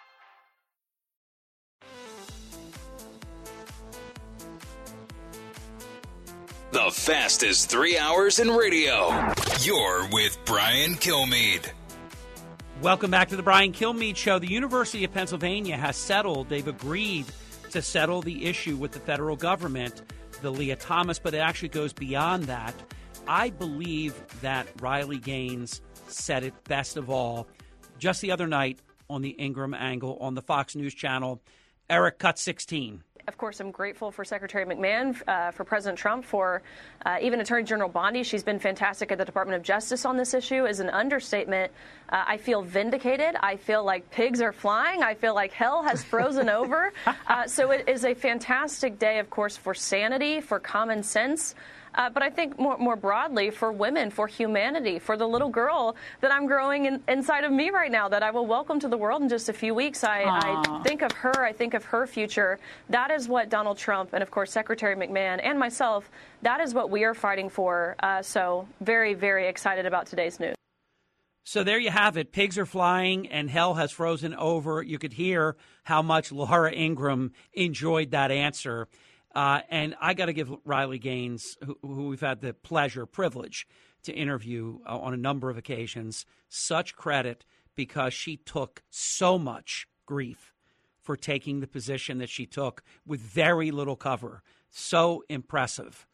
The fastest 3 hours in radio. You're with Brian Kilmeade. Welcome back to the Brian Kilmeade Show. The University of Pennsylvania has settled. They've agreed to settle the issue with the federal government, the Leah Thomas, but it actually goes beyond that. I believe that Riley Gaines said it best of all just the other night on the Ingram Angle on the Fox News Channel. Eric, cut 16. Of course, I'm grateful for Secretary McMahon, for President Trump, for even Attorney General Bondi. She's been fantastic at the Department of Justice on this issue. Is an understatement. I feel vindicated. I feel like pigs are flying. I feel like hell has frozen over. So it is a fantastic day, of course, for sanity, for common sense. But I think more broadly for women, for humanity, for the little girl that I'm growing inside of me right now that I will welcome to the world in just a few weeks. I think of her. I think of her future. That is what Donald Trump and, of course, Secretary McMahon and myself, that is what we are fighting for. So very, very excited about today's news. So there you have it. Pigs are flying and hell has frozen over. You could hear how much Laura Ingram enjoyed that answer. And I got to give Riley Gaines, who we've had the privilege to interview on a number of occasions, such credit because she took so much grief for taking the position that she took with very little cover. So impressive.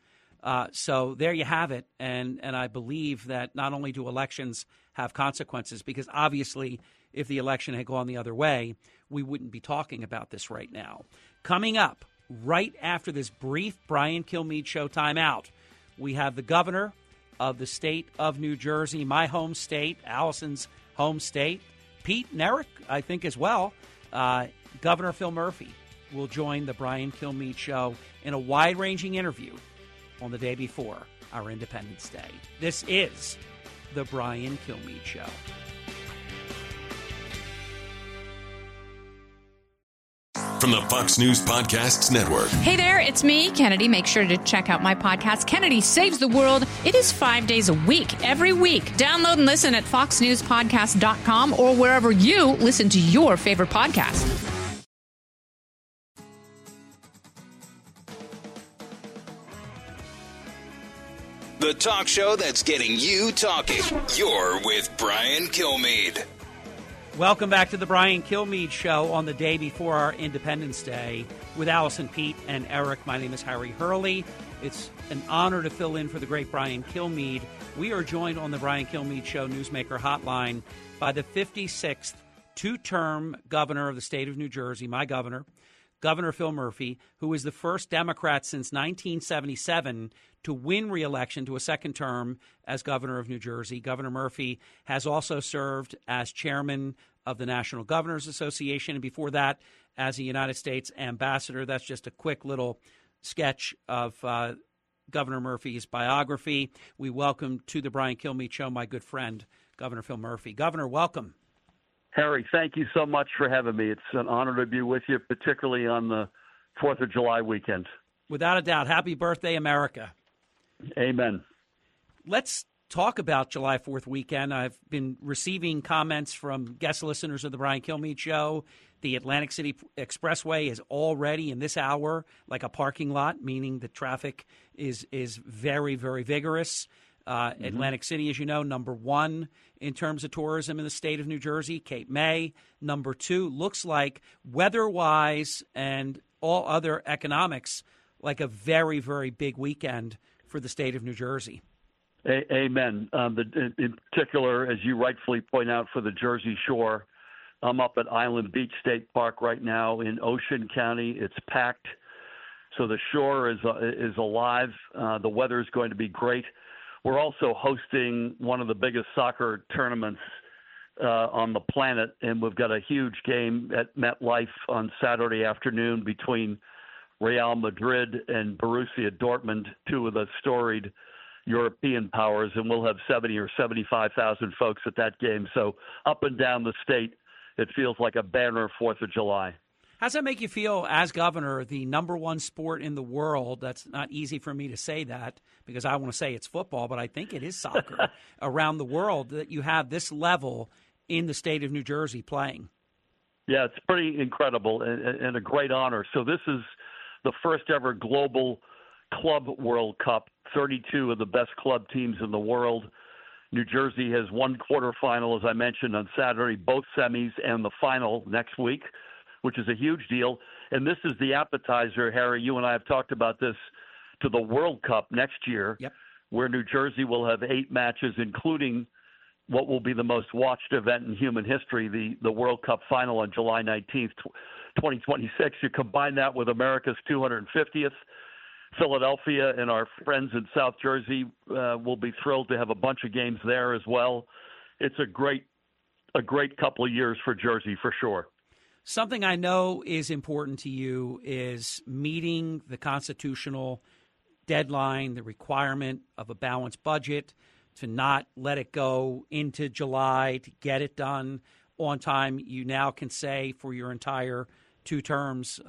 So there you have it. And I believe that not only do elections have consequences, because obviously if the election had gone the other way, we wouldn't be talking about this right now. Coming up, right after this brief Brian Kilmeade Show timeout, we have the governor of the state of New Jersey, my home state, Allison's home state, Pete and Eric, I think, as well. Governor Phil Murphy will join the Brian Kilmeade Show in a wide-ranging interview on the day before our Independence Day. This is the Brian Kilmeade Show. From the Fox News Podcasts Network. Hey there, it's me, Kennedy. Make sure to check out my podcast, Kennedy Saves the World. It is 5 days a week, every week. Download and listen at foxnewspodcast.com or wherever you listen to your favorite podcast. The talk show that's getting you talking. You're with Brian Kilmeade. Welcome back to the Brian Kilmeade Show on the day before our Independence Day with Allison, Pete, and Eric. My name is Harry Hurley. It's an honor to fill in for the great Brian Kilmeade. We are joined on the Brian Kilmeade Show Newsmaker Hotline by the 56th two-term governor of the state of New Jersey, my governor, Governor Phil Murphy, who is the first Democrat since 1977 to win re-election to a second term as governor of New Jersey. Governor Murphy has also served as chairman of the National Governors Association, and before that, as a United States ambassador. That's just a quick little sketch of Governor Murphy's biography. We welcome to the Brian Kilmeade Show my good friend, Governor Phil Murphy. Governor, welcome. Harry, thank you so much for having me. It's an honor to be with you, particularly on the 4th of July weekend. Without a doubt. Happy birthday, America. Amen. Let's talk about July 4th weekend. I've been receiving comments from guest listeners of the Brian Kilmeade Show. The Atlantic City Expressway is already in this hour like a parking lot, meaning the traffic is very, very vigorous. Atlantic City, as you know, number 1 in terms of tourism in the state of New Jersey. Cape May, number 2. Looks like weather-wise and all other economics, like a very, very big weekend for the state of New Jersey. Amen. In particular, as you rightfully point out, for the Jersey Shore, I'm up at Island Beach State Park right now in Ocean County. It's packed, so the shore is alive. The weather is going to be great. We're also hosting one of the biggest soccer tournaments on the planet, and we've got a huge game at MetLife on Saturday afternoon between Real Madrid and Borussia Dortmund, 2 of the storied European powers, and we'll have 70 or 75,000 folks at that game. So up and down the state, it feels like a banner 4th of July. How does that make you feel as governor, the number 1 sport in the world? That's not easy for me to say that because I want to say it's football, but I think it is soccer around the world, that you have this level in the state of New Jersey playing. Yeah, it's pretty incredible and a great honor. So this is the first ever global Club World Cup, 32 of the best club teams in the world. New Jersey has 1 quarterfinal, as I mentioned, on Saturday, both semis, and the final next week, which is a huge deal. And this is the appetizer, Harry. You and I have talked about this, to the World Cup next year, where New Jersey will have 8 matches, including what will be the most watched event in human history, the World Cup final on July 19th, 2026. You combine that with America's 250th. Philadelphia and our friends in South Jersey will be thrilled to have a bunch of games there as well. It's a great couple of years for Jersey, for sure. Something I know is important to you is meeting the constitutional deadline, the requirement of a balanced budget, to not let it go into July, to get it done on time. You now can say for your entire 2 terms,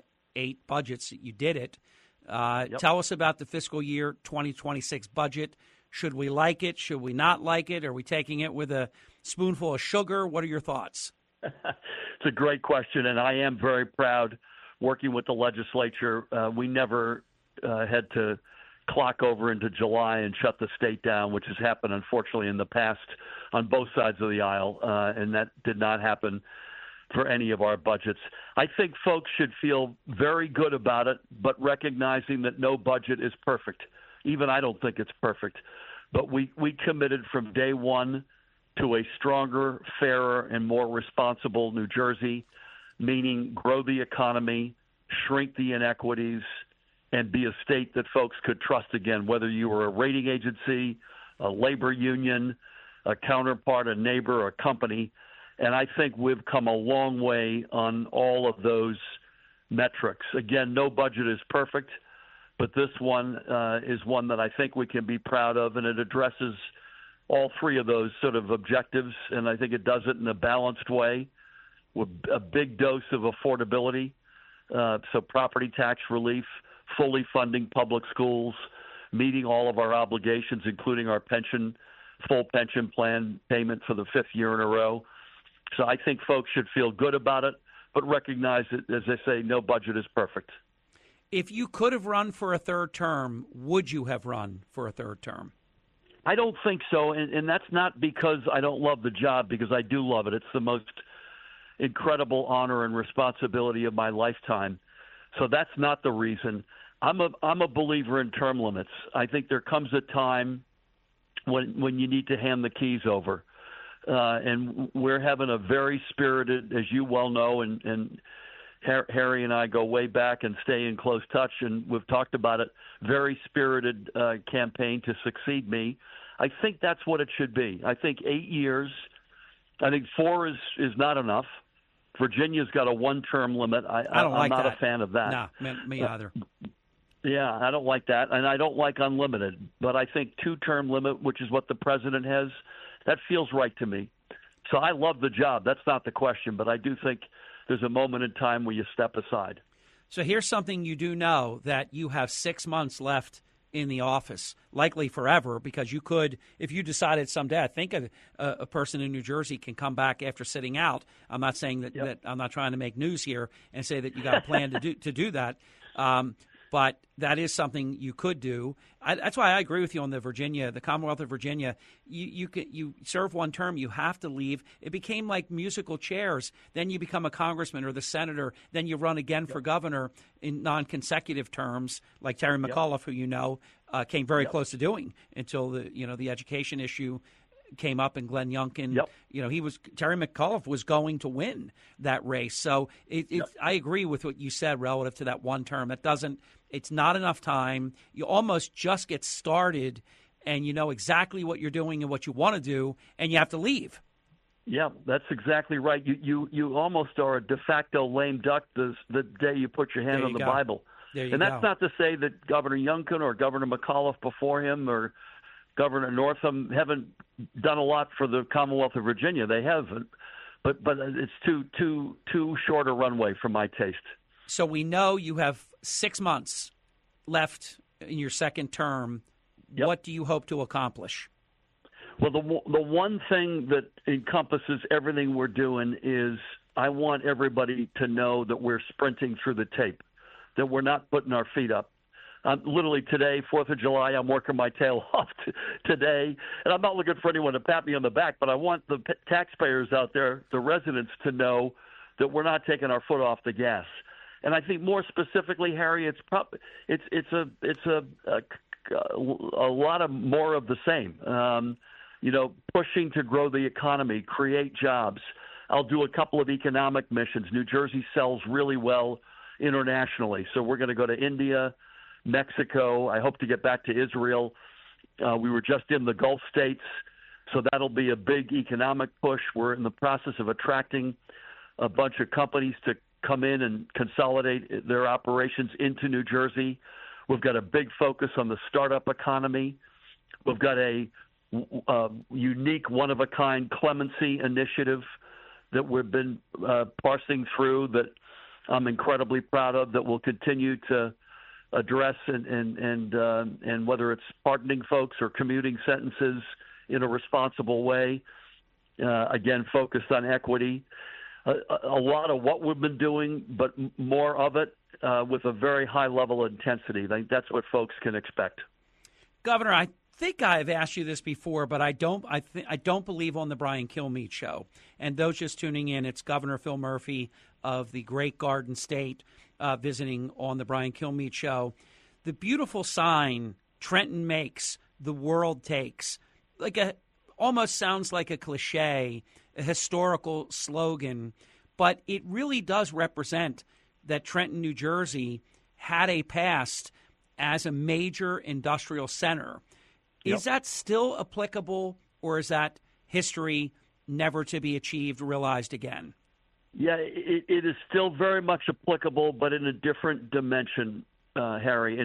8 budgets, you did it. Tell us about the fiscal year 2026 budget. Should we like it? Should we not like it? Are we taking it with a spoonful of sugar? What are your thoughts? It's a great question, and I am very proud working with the legislature. We never had to clock over into July and shut the state down, which has happened, unfortunately, in the past on both sides of the aisle, and that did not happen for any of our budgets. I think folks should feel very good about it, but recognizing that no budget is perfect. Even I don't think it's perfect. But we committed from day one to a stronger, fairer, and more responsible New Jersey, meaning grow the economy, shrink the inequities, and be a state that folks could trust again, whether you were a rating agency, a labor union, a counterpart, a neighbor, or a company. And I think we've come a long way on all of those metrics. Again, no budget is perfect, but this one is one that I think we can be proud of, and it addresses all 3 of those sort of objectives, and I think it does it in a balanced way with a big dose of affordability, so property tax relief, fully funding public schools, meeting all of our obligations, including our full pension plan payment for the 5th year in a row. So I think folks should feel good about it, but recognize that, as I say, no budget is perfect. If you could have run for a 3rd term, would you have run for a 3rd term? I don't think so, and that's not because I don't love the job, because I do love it. It's the most incredible honor and responsibility of my lifetime. So that's not the reason. I'm a believer in term limits. I think there comes a time when you need to hand the keys over. And we're having a very spirited, as you well know, and Harry and I go way back and stay in close touch, and we've talked about it, very spirited campaign to succeed me. I think that's what it should be. I think 8 years. I think 4 is not enough. Virginia's got a 1-term limit. I'm not a fan of that. No, me either. Yeah, I don't like that, and I don't like unlimited. But I think 2-term limit, which is what the president has, that feels right to me. So I love the job. That's not the question, but I do think there's a moment in time where you step aside. So here's something you do know, that you have 6 months left in the office, likely forever, because you could, if you decided someday, I think a person in New Jersey can come back after sitting out. I'm not saying that I'm not trying to make news here and say that you got a plan to do that. But that is something you could do. That's why I agree with you on the Commonwealth of Virginia. You serve one term, you have to leave. It became like musical chairs. Then you become a congressman or the senator. Then you run again for governor in non-consecutive terms, like Terry McAuliffe, who came very close to doing until the education issue came up, and Glenn Youngkin, Terry McAuliffe was going to win that race. So I agree with what you said relative to that one term. It's not enough time. You almost just get started, and you know exactly what you're doing and what you want to do, and you have to leave. Yeah, that's exactly right. You almost are a de facto lame duck the day you put your hand on the Bible. And that's not to say that Governor Youngkin or Governor McAuliffe before him or Governor Northam haven't done a lot for the Commonwealth of Virginia. They haven't, but it's too short a runway for my taste. So we know you have 6 months left in your second term. Yep. What do you hope to accomplish? Well, the one thing that encompasses everything we're doing is I want everybody to know that we're sprinting through the tape, that we're not putting our feet up. Literally today, 4th of July, I'm working my tail off today. And I'm not looking for anyone to pat me on the back, but I want the taxpayers out there, the residents, to know that we're not taking our foot off the gas. And I think more specifically, Harry, it's a lot of more of the same. Pushing to grow the economy, create jobs. I'll do a couple of economic missions. New Jersey sells really well internationally, so we're going to go to India, Mexico. I hope to get back to Israel. We were just in the Gulf states, so that'll be a big economic push. We're in the process of attracting a bunch of companies to come in and consolidate their operations into New Jersey. We've got a big focus on the startup economy. We've got a unique, one-of-a-kind clemency initiative that we've been parsing through that I'm incredibly proud of, that will continue to address and whether it's pardoning folks or commuting sentences in a responsible way, again, focused on equity. A lot of what we've been doing, but more of it with a very high level of intensity. I think that's what folks can expect. Governor, I think I've asked you this before, but I don't believe on the Brian Kilmeade Show. And those just tuning in, it's Governor Phil Murphy of the great Garden State visiting on the Brian Kilmeade Show. The beautiful sign Trenton makes, the world takes, almost sounds like a cliche, a historical slogan, but it really does represent that Trenton, New Jersey had a past as a major industrial center. Is that still applicable, or is that history never to be achieved, realized again? Yeah, it is still very much applicable, but in a different dimension, Harry.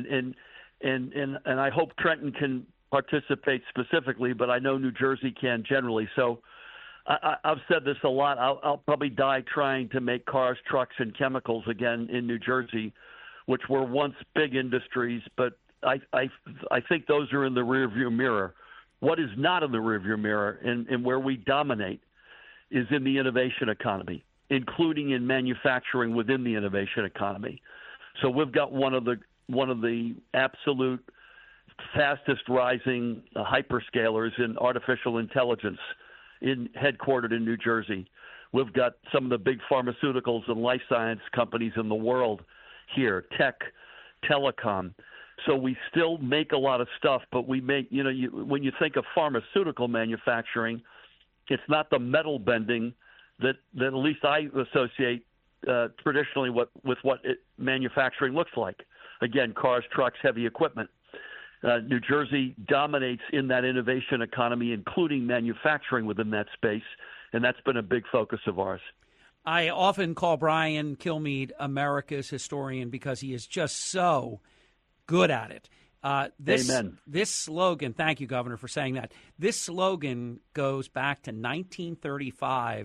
And I hope Trenton can participate specifically, but I know New Jersey can generally. So I've said this a lot. I'll probably die trying to make cars, trucks, and chemicals again in New Jersey, which were once big industries, but I think those are in the rearview mirror. What is not in the rearview mirror and where we dominate is in the innovation economy, including in manufacturing within the innovation economy. So we've got one of the absolute fastest rising hyperscalers in artificial intelligence headquartered in New Jersey. We've got some of the big pharmaceuticals and life science companies in the world here, tech, telecom. So we still make a lot of stuff, but we make, when you think of pharmaceutical manufacturing, it's not the metal bending that at least I associate traditionally with what manufacturing looks like. Again, cars, trucks, heavy equipment. New Jersey dominates in that innovation economy, including manufacturing within that space, and that's been a big focus of ours. I often call Brian Kilmeade America's historian because he is just so good at it. Amen. This slogan, thank you, Governor, for saying that. This slogan goes back to 1935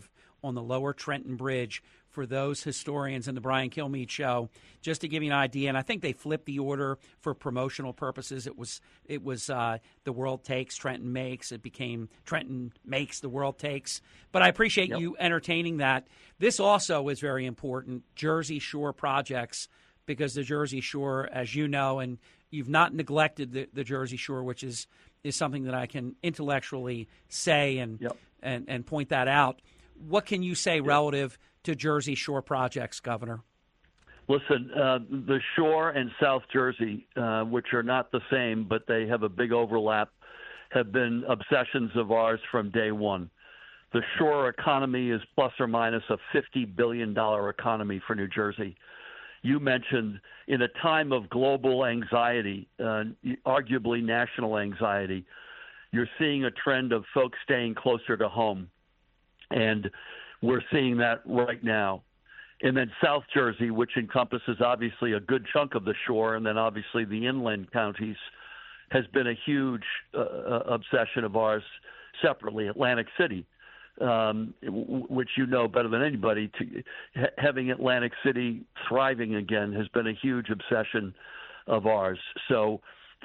on the Lower Trenton Bridge for those historians in the Brian Kilmeade Show, just to give you an idea. And I think they flipped the order for promotional purposes. It was The World Takes, Trenton Makes. It became Trenton Makes, The World Takes. But I appreciate you entertaining that. This also is very important, Jersey Shore projects, because the Jersey Shore, as you know, and you've not neglected the Jersey Shore, which is something that I can intellectually say and point that out. What can you say relative to Jersey Shore projects, Governor? Listen, the Shore and South Jersey, which are not the same, but they have a big overlap, have been obsessions of ours from day one. The Shore economy is plus or minus a $50 billion economy for New Jersey. You mentioned in a time of global anxiety, arguably national anxiety, you're seeing a trend of folks staying closer to home. And we're seeing that right now. And then South Jersey, which encompasses obviously a good chunk of the Shore and then obviously the inland counties, has been a huge obsession of ours separately. Atlantic City, which you know better than anybody, having Atlantic City thriving again has been a huge obsession of ours. So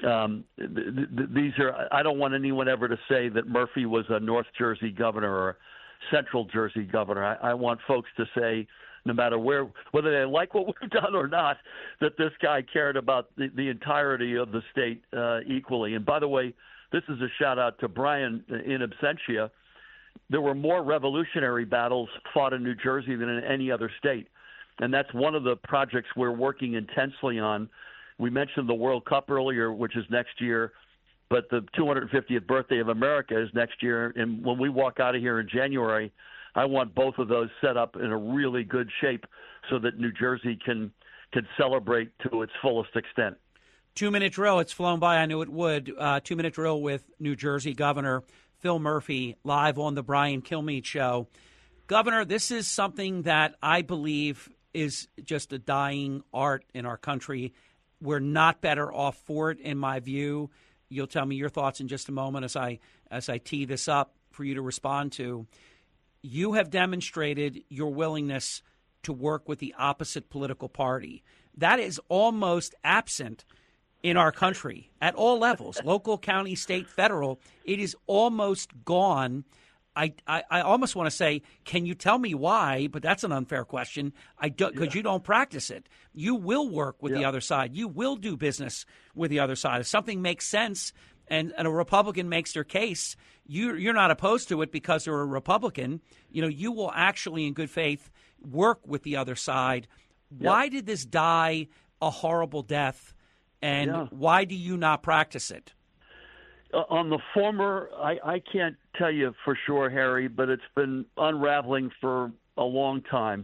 these are, I don't want anyone ever to say that Murphy was a North Jersey governor or Central Jersey governor. I want folks to say, no matter whether they like what we've done or not, that this guy cared about the entirety of the state equally. And by the way, this is a shout out to Brian in absentia. There were more revolutionary battles fought in New Jersey than in any other state. And that's one of the projects we're working intensely on. We mentioned the World Cup earlier, which is next year, but the 250th birthday of America is next year. And when we walk out of here in January, I want both of those set up in a really good shape so that New Jersey can celebrate to its fullest extent. 2-minute drill. It's flown by. I knew it would. 2-minute drill with New Jersey Governor Phil Murphy, live on the Brian Kilmeade Show. Governor, this is something that I believe is just a dying art in our country. We're not better off for it, in my view. You'll tell me your thoughts in just a moment as I tee this up for you to respond to. You have demonstrated your willingness to work with the opposite political party. That is almost absent in our country at all levels, local, county, state, federal. It is almost gone. I almost want to say, can you tell me why? But that's an unfair question. Because you don't practice it. You will work with the other side. You will do business with the other side. If something makes sense and a Republican makes their case, you're not opposed to it because they're a Republican. You know, you will actually, in good faith, work with the other side. Why did this die a horrible death, and why do you not practice it? On the former, I can't tell you for sure, Harry, but it's been unraveling for a long time.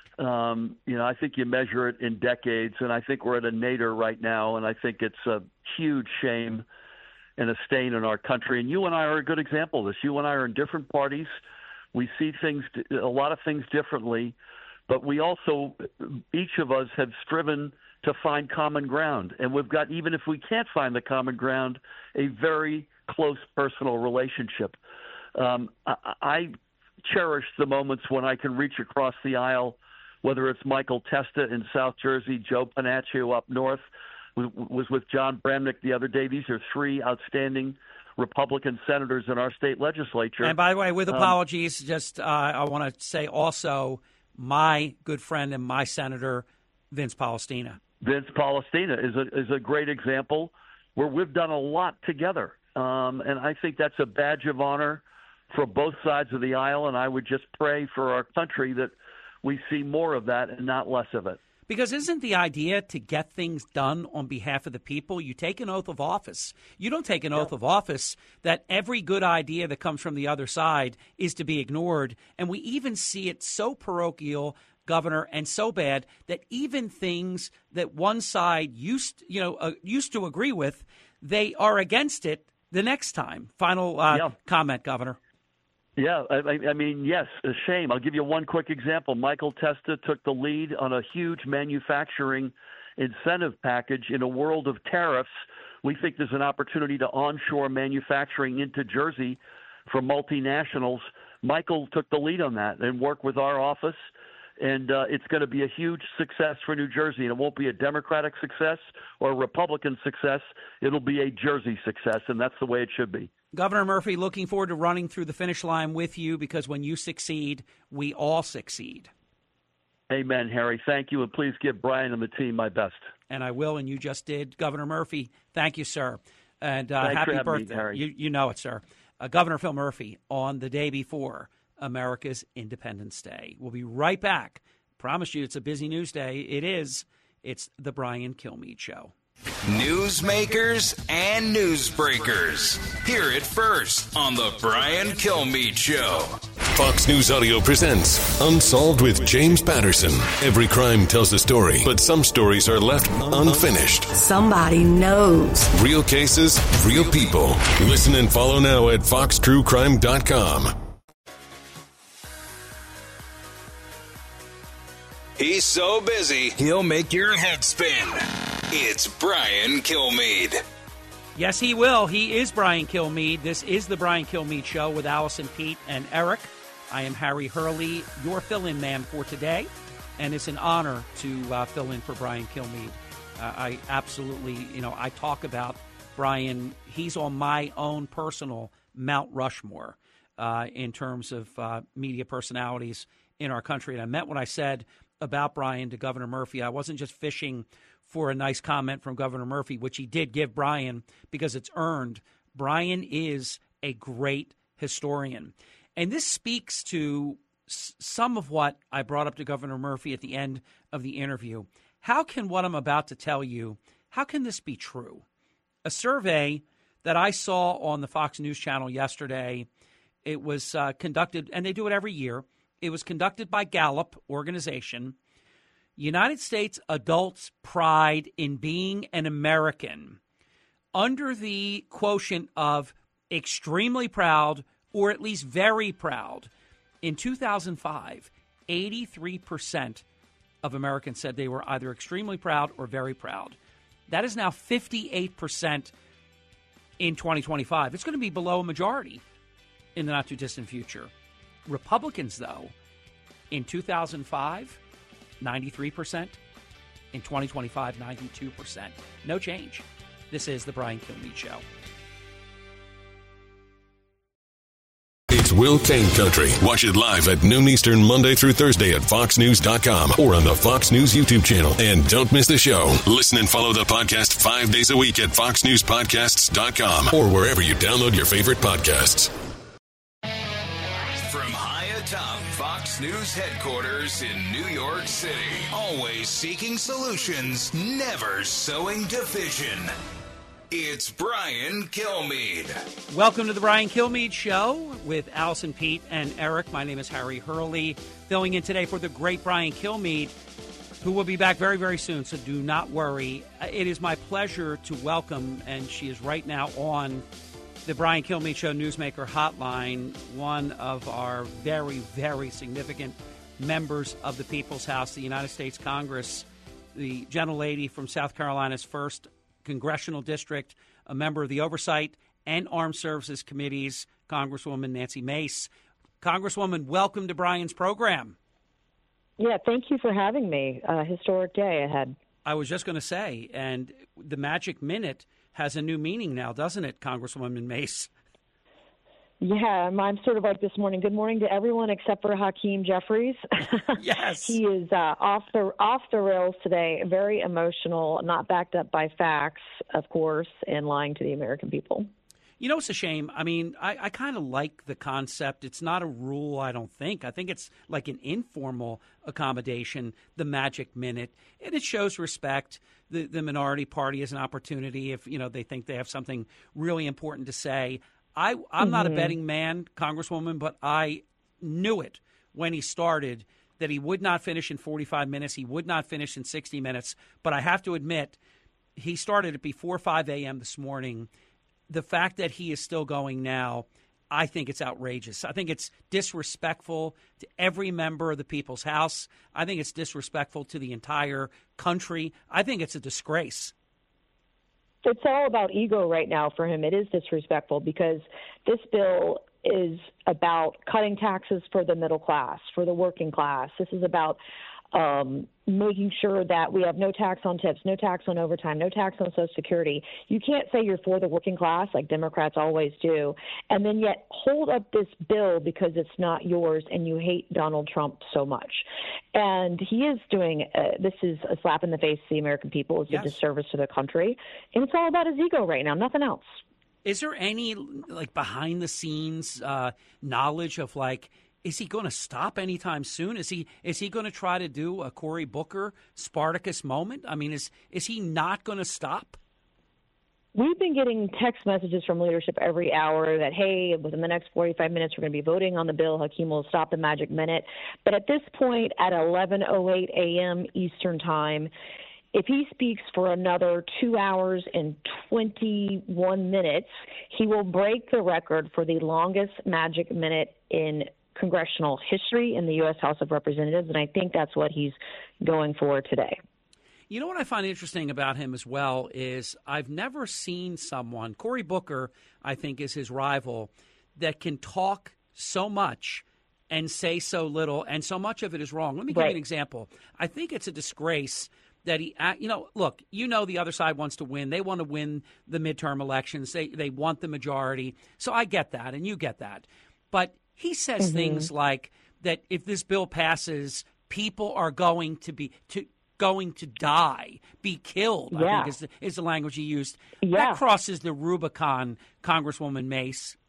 I think you measure it in decades, and I think we're at a nadir right now, and I think it's a huge shame and a stain in our country. And you and I are a good example of this. You and I are in different parties. We see a lot of things differently, but we also, each of us have striven to find common ground. And we've got, even if we can't find the common ground, a very close personal relationship. I cherish the moments when I can reach across the aisle, whether it's Michael Testa in South Jersey, Joe Panaccio up north, was with John Bramnick the other day. These are three outstanding Republican senators in our state legislature. And by the way, with apologies, I want to say also my good friend and my senator, Vince Palestina. Vince Palestina is a great example where we've done a lot together. And I think that's a badge of honor for both sides of the aisle. And I would just pray for our country that we see more of that and not less of it. Because isn't the idea to get things done on behalf of the people? You take an oath of office. You don't take an oath of office that every good idea that comes from the other side is to be ignored. And we even see it so parochial, Governor, and so bad that even things that one side used to agree with, they are against it the next time. Final comment, Governor. Yeah, I mean, yes, a shame. I'll give you one quick example. Michael Testa took the lead on a huge manufacturing incentive package in a world of tariffs. We think there's an opportunity to onshore manufacturing into Jersey for multinationals Michael took the lead on that and worked with our office. And it's going to be a huge success for New Jersey. And it won't be a Democratic success or a Republican success. It'll be a Jersey success, and that's the way it should be. Governor Murphy, looking forward to running through the finish line with you, because when you succeed, we all succeed. Amen, Harry. Thank you, and please give Brian and the team my best. And I will, and you just did. Governor Murphy, thank you, sir. And Thanks happy for having birthday. me, Harry. You know it, sir. Governor Phil Murphy on the day before America's Independence Day. We'll be right back. Promise you it's a busy news day. It is. It's the Brian Kilmeade Show. Newsmakers and newsbreakers. Hear it first on the Brian Kilmeade Show. Fox News Audio presents Unsolved with James Patterson. Every crime tells a story, but some stories are left unfinished. Somebody knows. Real cases, real people. Listen and follow now at foxtruecrime.com. He's so busy, he'll make your head spin. It's Brian Kilmeade. Yes, he will. He is Brian Kilmeade. This is the Brian Kilmeade Show with Allison, Pete, and Eric. I am Harry Hurley, your fill-in man for today, and it's an honor to fill in for Brian Kilmeade. I absolutely, I talk about Brian. He's on my own personal Mount Rushmore in terms of media personalities in our country. And I meant what I said about Brian to Governor Murphy. I wasn't just fishing for a nice comment from Governor Murphy, which he did give Brian because it's earned. Brian is a great historian. And this speaks to some of what I brought up to Governor Murphy at the end of the interview. How can what I'm about to tell you, how can this be true? A survey that I saw on the Fox News channel yesterday, it was conducted, and they do it every year. It was conducted by Gallup organization. United States adults' pride in being an American, under the quotient of extremely proud or at least very proud. In 2005, 83% of Americans said they were either extremely proud or very proud. That is now 58% in 2025. It's going to be below a majority in the not-too-distant future. Republicans, though, in 2005, 93%. In 2025, 92%. No change. This is the Brian Kilmeade Show. It's Will Kane Country. Watch it live at noon Eastern, Monday through Thursday at foxnews.com or on the Fox News YouTube channel. And don't miss the show. Listen and follow the podcast 5 days a week at foxnewspodcasts.com or wherever you download your favorite podcasts. From high atop Fox News headquarters in New York City, always seeking solutions, never sowing division. It's Brian Kilmeade. Welcome to the Brian Kilmeade Show with Allison, Pete, and Eric. My name is Harry Hurley, filling in today for the great Brian Kilmeade, who will be back very, very soon, so do not worry. It is my pleasure to welcome, and she is right now on the Brian Kilmeade Show Newsmaker Hotline, one of our very, very significant members of the People's House, the United States Congress, the gentlelady from South Carolina's 1st Congressional District, a member of the Oversight and Armed Services Committees, Congresswoman Nancy Mace. Congresswoman, welcome to Brian's program. Yeah, thank you for having me. Historic day ahead. I was just going to say, and the magic minute has a new meaning now, doesn't it, Congresswoman Mace? Yeah, I'm sort of like this morning. Good morning to everyone except for Hakeem Jeffries. Yes. He is off the rails today, very emotional, not backed up by facts, of course, and lying to the American people. You know, it's a shame. I mean, I kind of like the concept. It's not a rule, I don't think. I think it's like an informal accommodation, the magic minute, and it shows respect. The minority party is an opportunity if, they think they have something really important to say. I'm not a betting man, Congresswoman, but I knew it when he started that he would not finish in 45 minutes. He would not finish in 60 minutes. But I have to admit, he started at before 5 a.m. this morning. The fact that he is still going now, I think it's outrageous. I think it's disrespectful to every member of the People's House. I think it's disrespectful to the entire country. I think it's a disgrace. It's all about ego right now for him. It is disrespectful because this bill is about cutting taxes for the middle class, for the working class. This is about making sure that we have no tax on tips, no tax on overtime, no tax on Social Security. You can't say you're for the working class like Democrats always do, and then yet hold up this bill because it's not yours and you hate Donald Trump so much. And he is doing this is a slap in the face to the American people. It's a disservice to the country, and it's all about his ego right now, nothing else. Is there any behind the scenes knowledge of is he going to stop anytime soon? Is he going to try to do a Cory Booker Spartacus moment? I mean, is he not going to stop? We've been getting text messages from leadership every hour that, hey, within the next 45 minutes, we're going to be voting on the bill. Hakeem will stop the magic minute. But at this point, at 11:08 a.m. Eastern Time, if he speaks for another 2 hours and 21 minutes, he will break the record for the longest magic minute in congressional history in the U.S. House of Representatives, and I think that's what he's going for today. You know what I find interesting about him as well is I've never seen someone, Cory Booker, I think is his rival, that can talk so much and say so little, and so much of it is wrong. Let me give you an example. I think it's a disgrace that he, look, the other side wants to win. They want to win the midterm elections. They want the majority. So I get that, and you get that. But he says things like that if this bill passes, people are going to die, be killed, I think is the language he used. That crosses the Rubicon, Congresswoman Mace.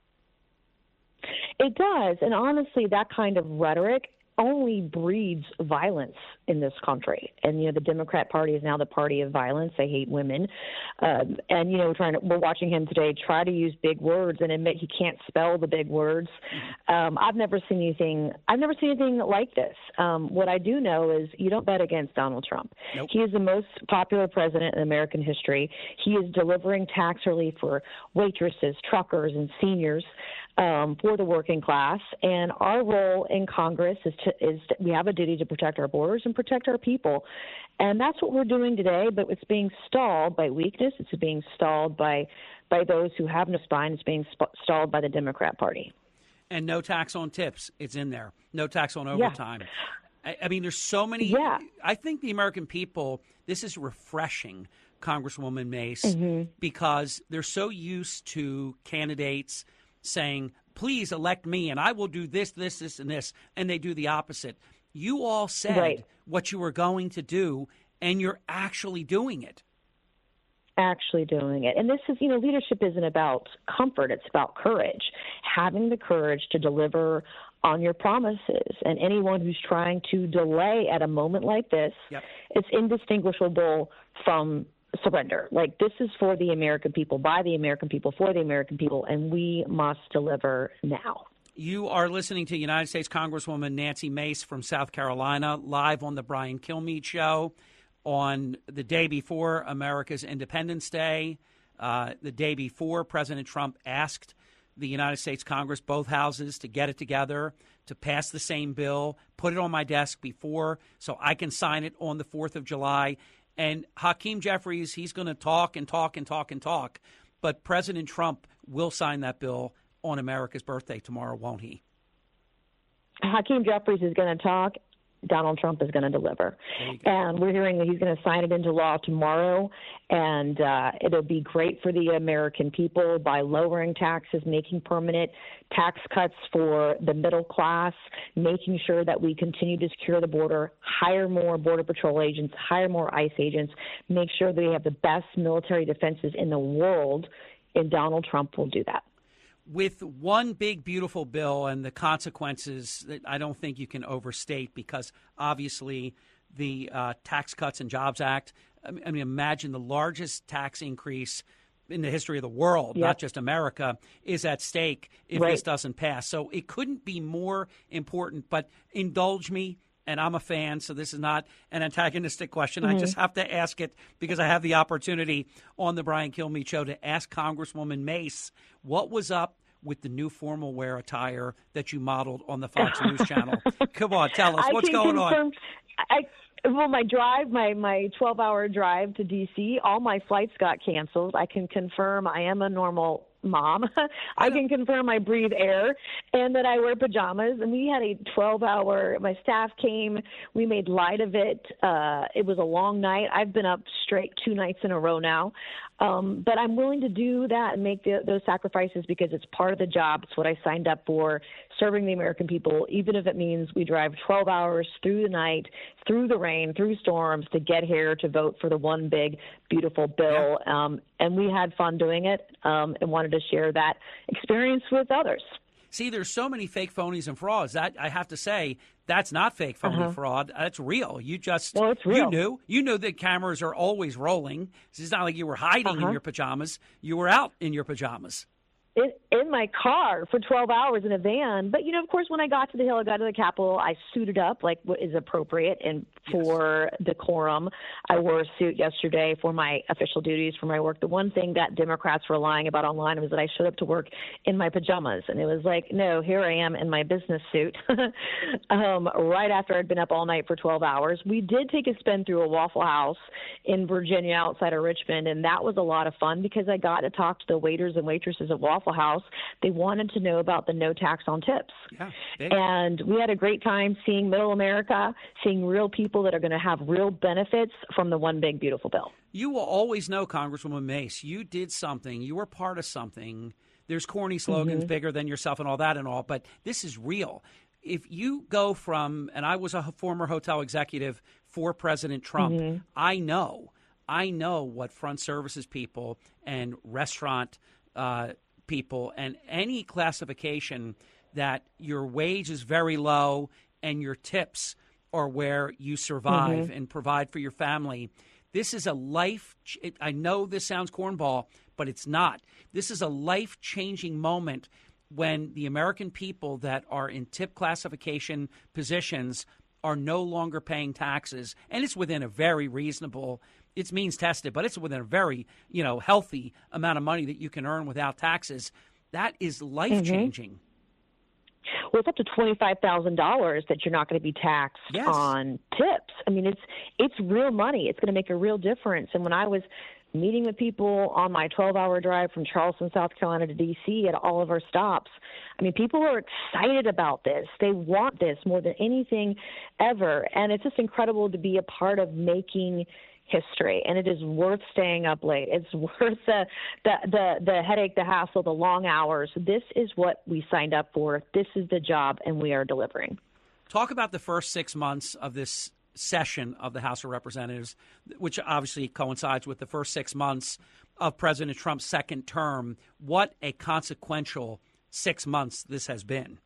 It does. And honestly, that kind of rhetoric only breeds violence in this country. And, the Democrat Party is now the party of violence. They hate women. And, we're watching him today try to use big words and admit he can't spell the big words. I've never seen anything like this. What I do know is you don't bet against Donald Trump. Nope. He is the most popular president in American history. He is delivering tax relief for waitresses, truckers, and seniors. For the working class, and our role in Congress is we have a duty to protect our borders and protect our people, and that's what we're doing today. But it's being stalled by weakness. It's being stalled by those who have no spine. It's being stalled by the Democrat Party. And no tax on tips. It's in there. No tax on overtime. I mean, there's so many. Yeah. I think the American people. This is refreshing, Congresswoman Mace, because they're so used to candidates saying, please elect me and I will do this, this, this, and this, and they do the opposite. You all said what you were going to do, and you're actually doing it. And this is, leadership isn't about comfort. It's about courage, having the courage to deliver on your promises. And anyone who's trying to delay at a moment like this, it's indistinguishable from surrender. This is for the American people, by the American people, for the American people, and we must deliver now. You are listening to United States Congresswoman Nancy Mace from South Carolina, live on the Brian Kilmeade Show on the day before America's Independence Day, the day before President Trump asked the United States Congress, both houses, to get it together, to pass the same bill, put it on my desk before so I can sign it on the 4th of July. And Hakeem Jeffries, he's going to talk and talk and talk and talk. But President Trump will sign that bill on America's birthday tomorrow, won't he? Hakeem Jeffries is going to talk. Donald Trump is going to deliver. And we're hearing that he's going to sign it into law tomorrow. And it'll be great for the American people by lowering taxes, making permanent tax cuts for the middle class, making sure that we continue to secure the border, hire more Border Patrol agents, hire more ICE agents, make sure that we have the best military defenses in the world. And Donald Trump will do that. With one big, beautiful bill and the consequences that I don't think you can overstate, because obviously the Tax Cuts and Jobs Act, I mean, imagine the largest tax increase in the history of the world, not just America, is at stake if this doesn't pass. So it couldn't be more important. But indulge me, and I'm a fan, so this is not an antagonistic question. I just have to ask it because I have the opportunity on the Brian Kilmeade Show to ask Congresswoman Mace what was up with the new formal wear attire that you modeled on the Fox News channel. Come on, tell us. What's going on? Well, my 12-hour drive to D.C., all my flights got canceled. I can confirm I am a normal Mom. I can confirm I breathe air and that I wear pajamas. And we had a 12-hour, my staff came, we made light of it. It was a long night. I've been up straight 2 nights in a row now. But I'm willing to do that and make those sacrifices because it's part of the job. It's what I signed up for, serving the American people, even if it means we drive 12 hours through the night, through the rain, through storms to get here to vote for the one big, beautiful bill. And we had fun doing it and wanted to share that experience with others. See, there's so many fake phonies and frauds. That I have to say, that's not fake phony fraud. That's real. You just it's real. You knew that cameras are always rolling. It's not like you were hiding in your pajamas. You were out in your pajamas. In my car for 12 hours in a van. But, of course, when I got to the Hill, I got to the Capitol, I suited up like what is appropriate and for decorum. I wore a suit yesterday for my official duties for my work. The one thing that Democrats were lying about online was that I showed up to work in my pajamas. And it was like, no, here I am in my business suit right after I'd been up all night for 12 hours. We did take a spin through a Waffle House in Virginia outside of Richmond, and that was a lot of fun because I got to talk to the waiters and waitresses at Waffle House. They wanted to know about the no tax on tips. And we had a great time seeing middle America, seeing real people that are going to have real benefits from the one big beautiful bill. You will always know, Congresswoman Mace, you did something. You were part of something. There's corny slogans bigger than yourself and all that and all, but this is real. If you go from, and I was a former hotel executive for President Trump, I know what front services people and restaurant people and any classification that your wage is very low and your tips are where you survive and provide for your family. This is a I know this sounds cornball, but it's not. This is a life-changing moment when the American people that are in tip classification positions are no longer paying taxes. And it's within a very reasonable, it's means tested, but it's within a very, healthy amount of money that you can earn without taxes. That is life-changing. Well, it's up to $25,000 that you're not going to be taxed on tips. I mean, it's real money. It's going to make a real difference. And when I was meeting with people on my 12-hour drive from Charleston, South Carolina to D.C. at all of our stops, I mean, people are excited about this. They want this more than anything ever. And it's just incredible to be a part of making history, and it is worth staying up late. It's worth the headache, the hassle, the long hours. This is what we signed up for. This is the job, and we are delivering. Talk about the first 6 months of this session of the House of Representatives, which obviously coincides with the first 6 months of President Trump's second term. What a consequential 6 months this has been.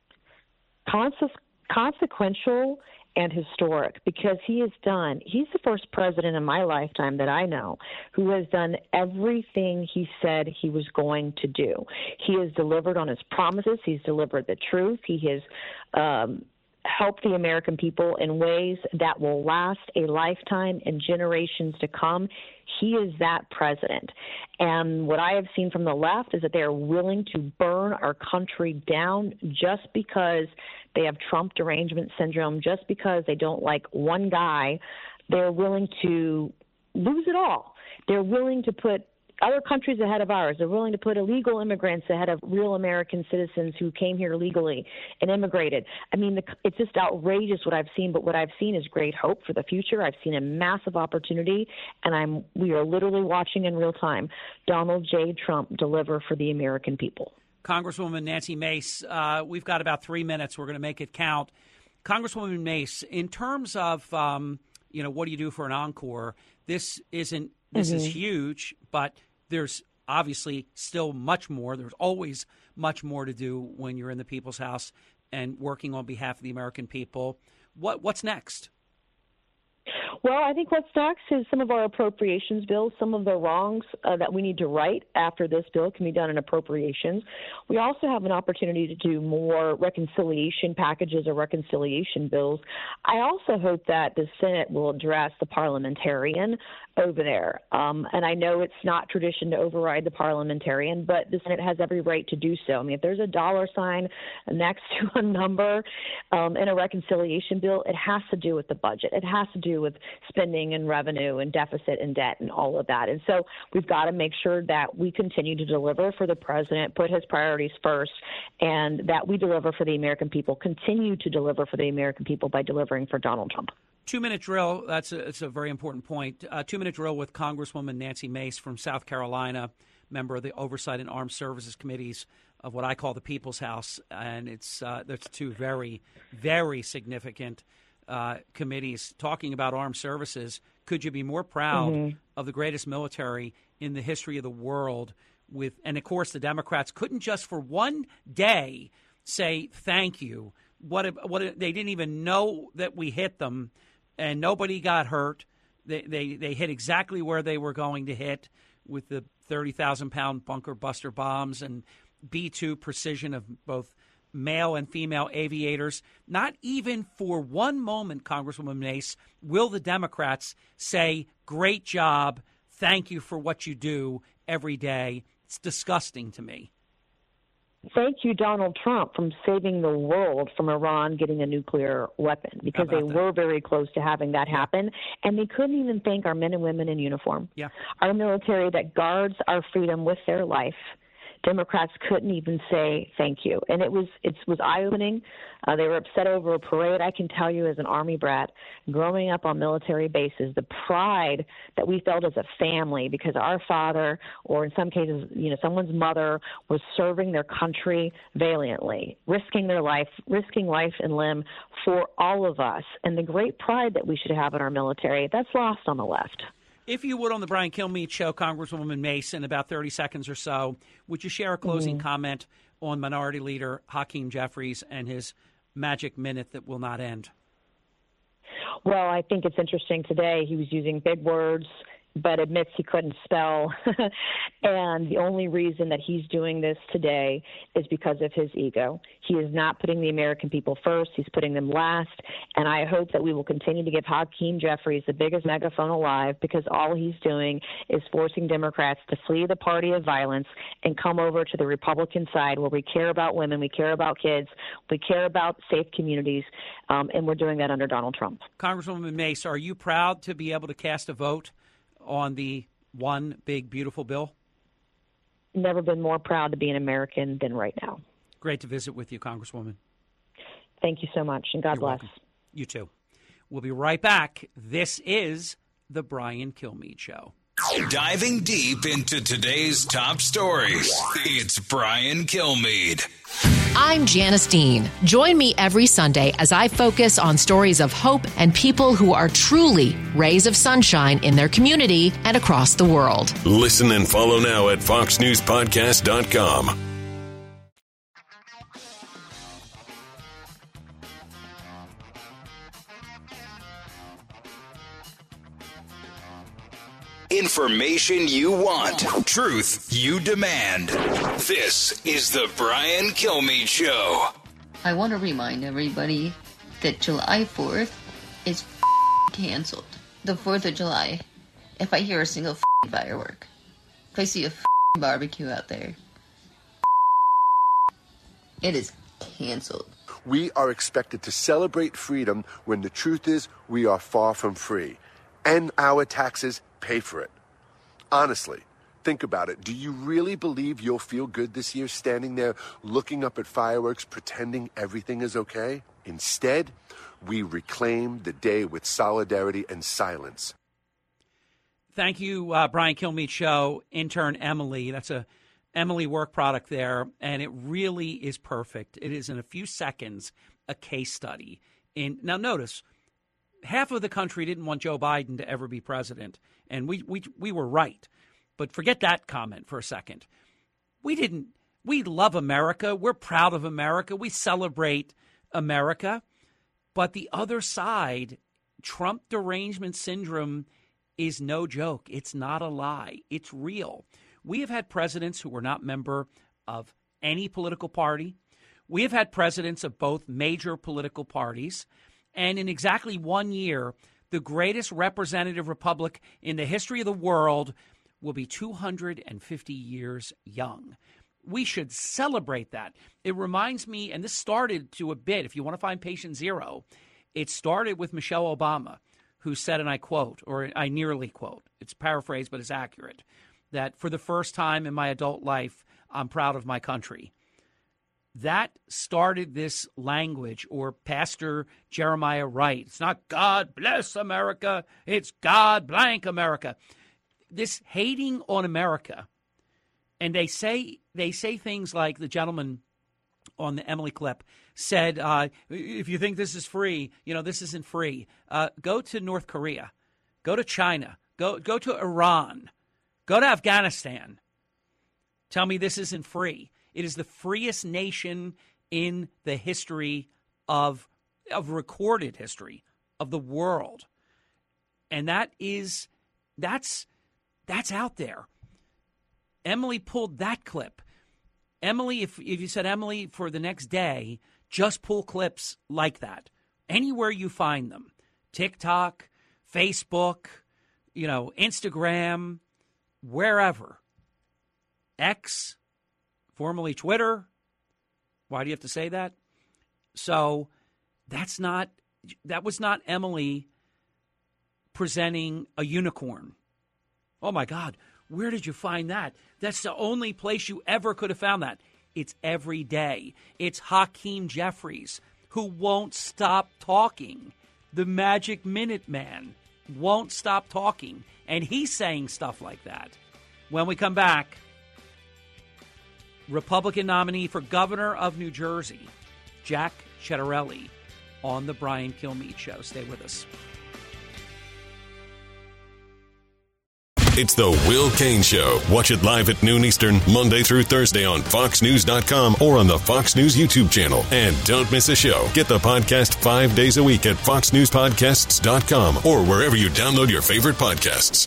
Consequential and historic because he's the first president in my lifetime that I know who has done everything he said he was going to do. He has delivered on his promises. He's delivered the truth. He has help the American people in ways that will last a lifetime and generations to come. He is that president. And what I have seen from the left is that they are willing to burn our country down just because they have Trump derangement syndrome, just because they don't like one guy. They're willing to lose it all. They're willing to put other countries ahead of ours. They're willing to put illegal immigrants ahead of real American citizens who came here legally and immigrated. I mean, it's just outrageous what I've seen, but what I've seen is great hope for the future. I've seen a massive opportunity, and we are literally watching in real time Donald J. Trump deliver for the American people. Congresswoman Nancy Mace, we've got about 3 minutes. We're going to make it count. Congresswoman Mace, in terms of, what do you do for an encore, this is huge, but there's obviously still much more. There's always much more to do when you're in the People's House and working on behalf of the American people. What's next? Well, I think what's next is some of our appropriations bills, some of the wrongs that we need to right after this bill can be done in appropriations. We also have an opportunity to do more reconciliation packages or reconciliation bills. I also hope that the Senate will address the parliamentarian over there. And I know it's not tradition to override the parliamentarian, but the Senate has every right to do so. I mean, if there's a dollar sign next to a number in a reconciliation bill, it has to do with the budget. It has to do with spending and revenue and deficit and debt and all of that. And so we've got to make sure that we continue to deliver for the president, put his priorities first, and that we deliver for the American people, continue to deliver for the American people by delivering for Donald Trump. 2-minute drill. That's a very important point. 2-minute drill with Congresswoman Nancy Mace from South Carolina, member of the Oversight and Armed Services Committees of what I call the People's House. And there's two very, very significant committees talking about armed services. Could you be more proud of the greatest military in the history of the world? And, of course, the Democrats couldn't just for one day say thank you. What they didn't even know that we hit them. And nobody got hurt. They hit exactly where they were going to hit with the 30,000-pound bunker buster bombs and B-2 precision of both male and female aviators. Not even for one moment, Congresswoman Mace, will the Democrats say, great job, thank you for what you do every day. It's disgusting to me. Thank you, Donald Trump, from saving the world from Iran getting a nuclear weapon, because they were very close to having that happen. And they couldn't even thank our men and women in uniform, our military that guards our freedom with their life. Democrats couldn't even say thank you. And it was eye-opening. They were upset over a parade. I can tell you as an Army brat, growing up on military bases, the pride that we felt as a family because our father, or in some cases, someone's mother, was serving their country valiantly, risking their life, risking life and limb for all of us. And the great pride that we should have in our military, that's lost on the left. If you would, on the Brian Kilmeade Show, Congresswoman Mace, in about 30 seconds or so, would you share a closing comment on Minority Leader Hakeem Jeffries and his magic minute that will not end? Well, I think it's interesting today. He was using big words, but admits he couldn't spell. And the only reason that he's doing this today is because of his ego. He is not putting the American people first. He's putting them last. And I hope that we will continue to give Hakeem Jeffries the biggest megaphone alive, because all he's doing is forcing Democrats to flee the party of violence and come over to the Republican side, where we care about women, we care about kids, we care about safe communities, and we're doing that under Donald Trump. Congresswoman Mace, are you proud to be able to cast a vote on the one big, beautiful bill? Never been more proud to be an American than right now. Great to visit with you, Congresswoman. Thank you so much, and God bless. Welcome. You too. We'll be right back. This is the Brian Kilmeade Show. Diving deep into today's top stories, it's Brian Kilmeade. I'm Janice Dean. Join me every Sunday as I focus on stories of hope and people who are truly rays of sunshine in their community and across the world. Listen and follow now at foxnewspodcast.com. Information you want, truth you demand. This is the Brian Kilmeade Show. I want to remind everybody that July 4th is canceled. The 4th of July. If I hear a single firework, if I see a barbecue out there, it is canceled. We are expected to celebrate freedom when the truth is we are far from free. And our taxes pay for it. Honestly, think about it. Do you really believe you'll feel good this year standing there looking up at fireworks, pretending everything is okay? Instead, we reclaim the day with solidarity and silence. Thank you, Brian Kilmeade Show. Intern Emily. That's a Emily work product there, and it really is perfect. It is in a few seconds a case study. Now notice, half of the country didn't want Joe Biden to ever be president, and we were right. But forget that comment for a second. We love America. We're proud of America. We celebrate America. But the other side, Trump derangement syndrome, is no joke. It's not a lie. It's real. We have had presidents who were not member of any political party. We have had presidents of both major political parties. And in exactly 1 year, the greatest representative republic in the history of the world, will be 250 years young. We should celebrate that. It reminds me, and this started to a bit, if you want to find patient zero, it started with Michelle Obama, who said, and I quote, or I nearly quote, it's paraphrased, but it's accurate, that for the first time in my adult life, I'm proud of my country. That started this language, or Pastor Jeremiah Wright. It's not God bless America, it's God blank America. This hating on America. And they say things like the gentleman on the Emily clip said, if you think this is free, this isn't free. Go to North Korea. Go to China. Go to Iran. Go to Afghanistan. Tell me this isn't free. It is the freest nation in the history of recorded history of the world. And that's out there. Emily pulled that clip. Emily, if you said, Emily, for the next day, just pull clips like that. Anywhere you find them. TikTok, Facebook, Instagram, wherever. X, formerly Twitter. Why do you have to say that? So that was not Emily presenting a unicorn. Oh, my God. Where did you find that? That's the only place you ever could have found that. It's every day. It's Hakeem Jeffries, who won't stop talking. The Magic Minute Man won't stop talking. And he's saying stuff like that. When we come back, Republican nominee for governor of New Jersey, Jack Ciattarelli, on the Brian Kilmeade Show. Stay with us. It's the Will Cain Show. Watch it live at noon Eastern, Monday through Thursday on FoxNews.com or on the Fox News YouTube channel. And don't miss a show. Get the podcast 5 days a week at FoxNewsPodcasts.com or wherever you download your favorite podcasts.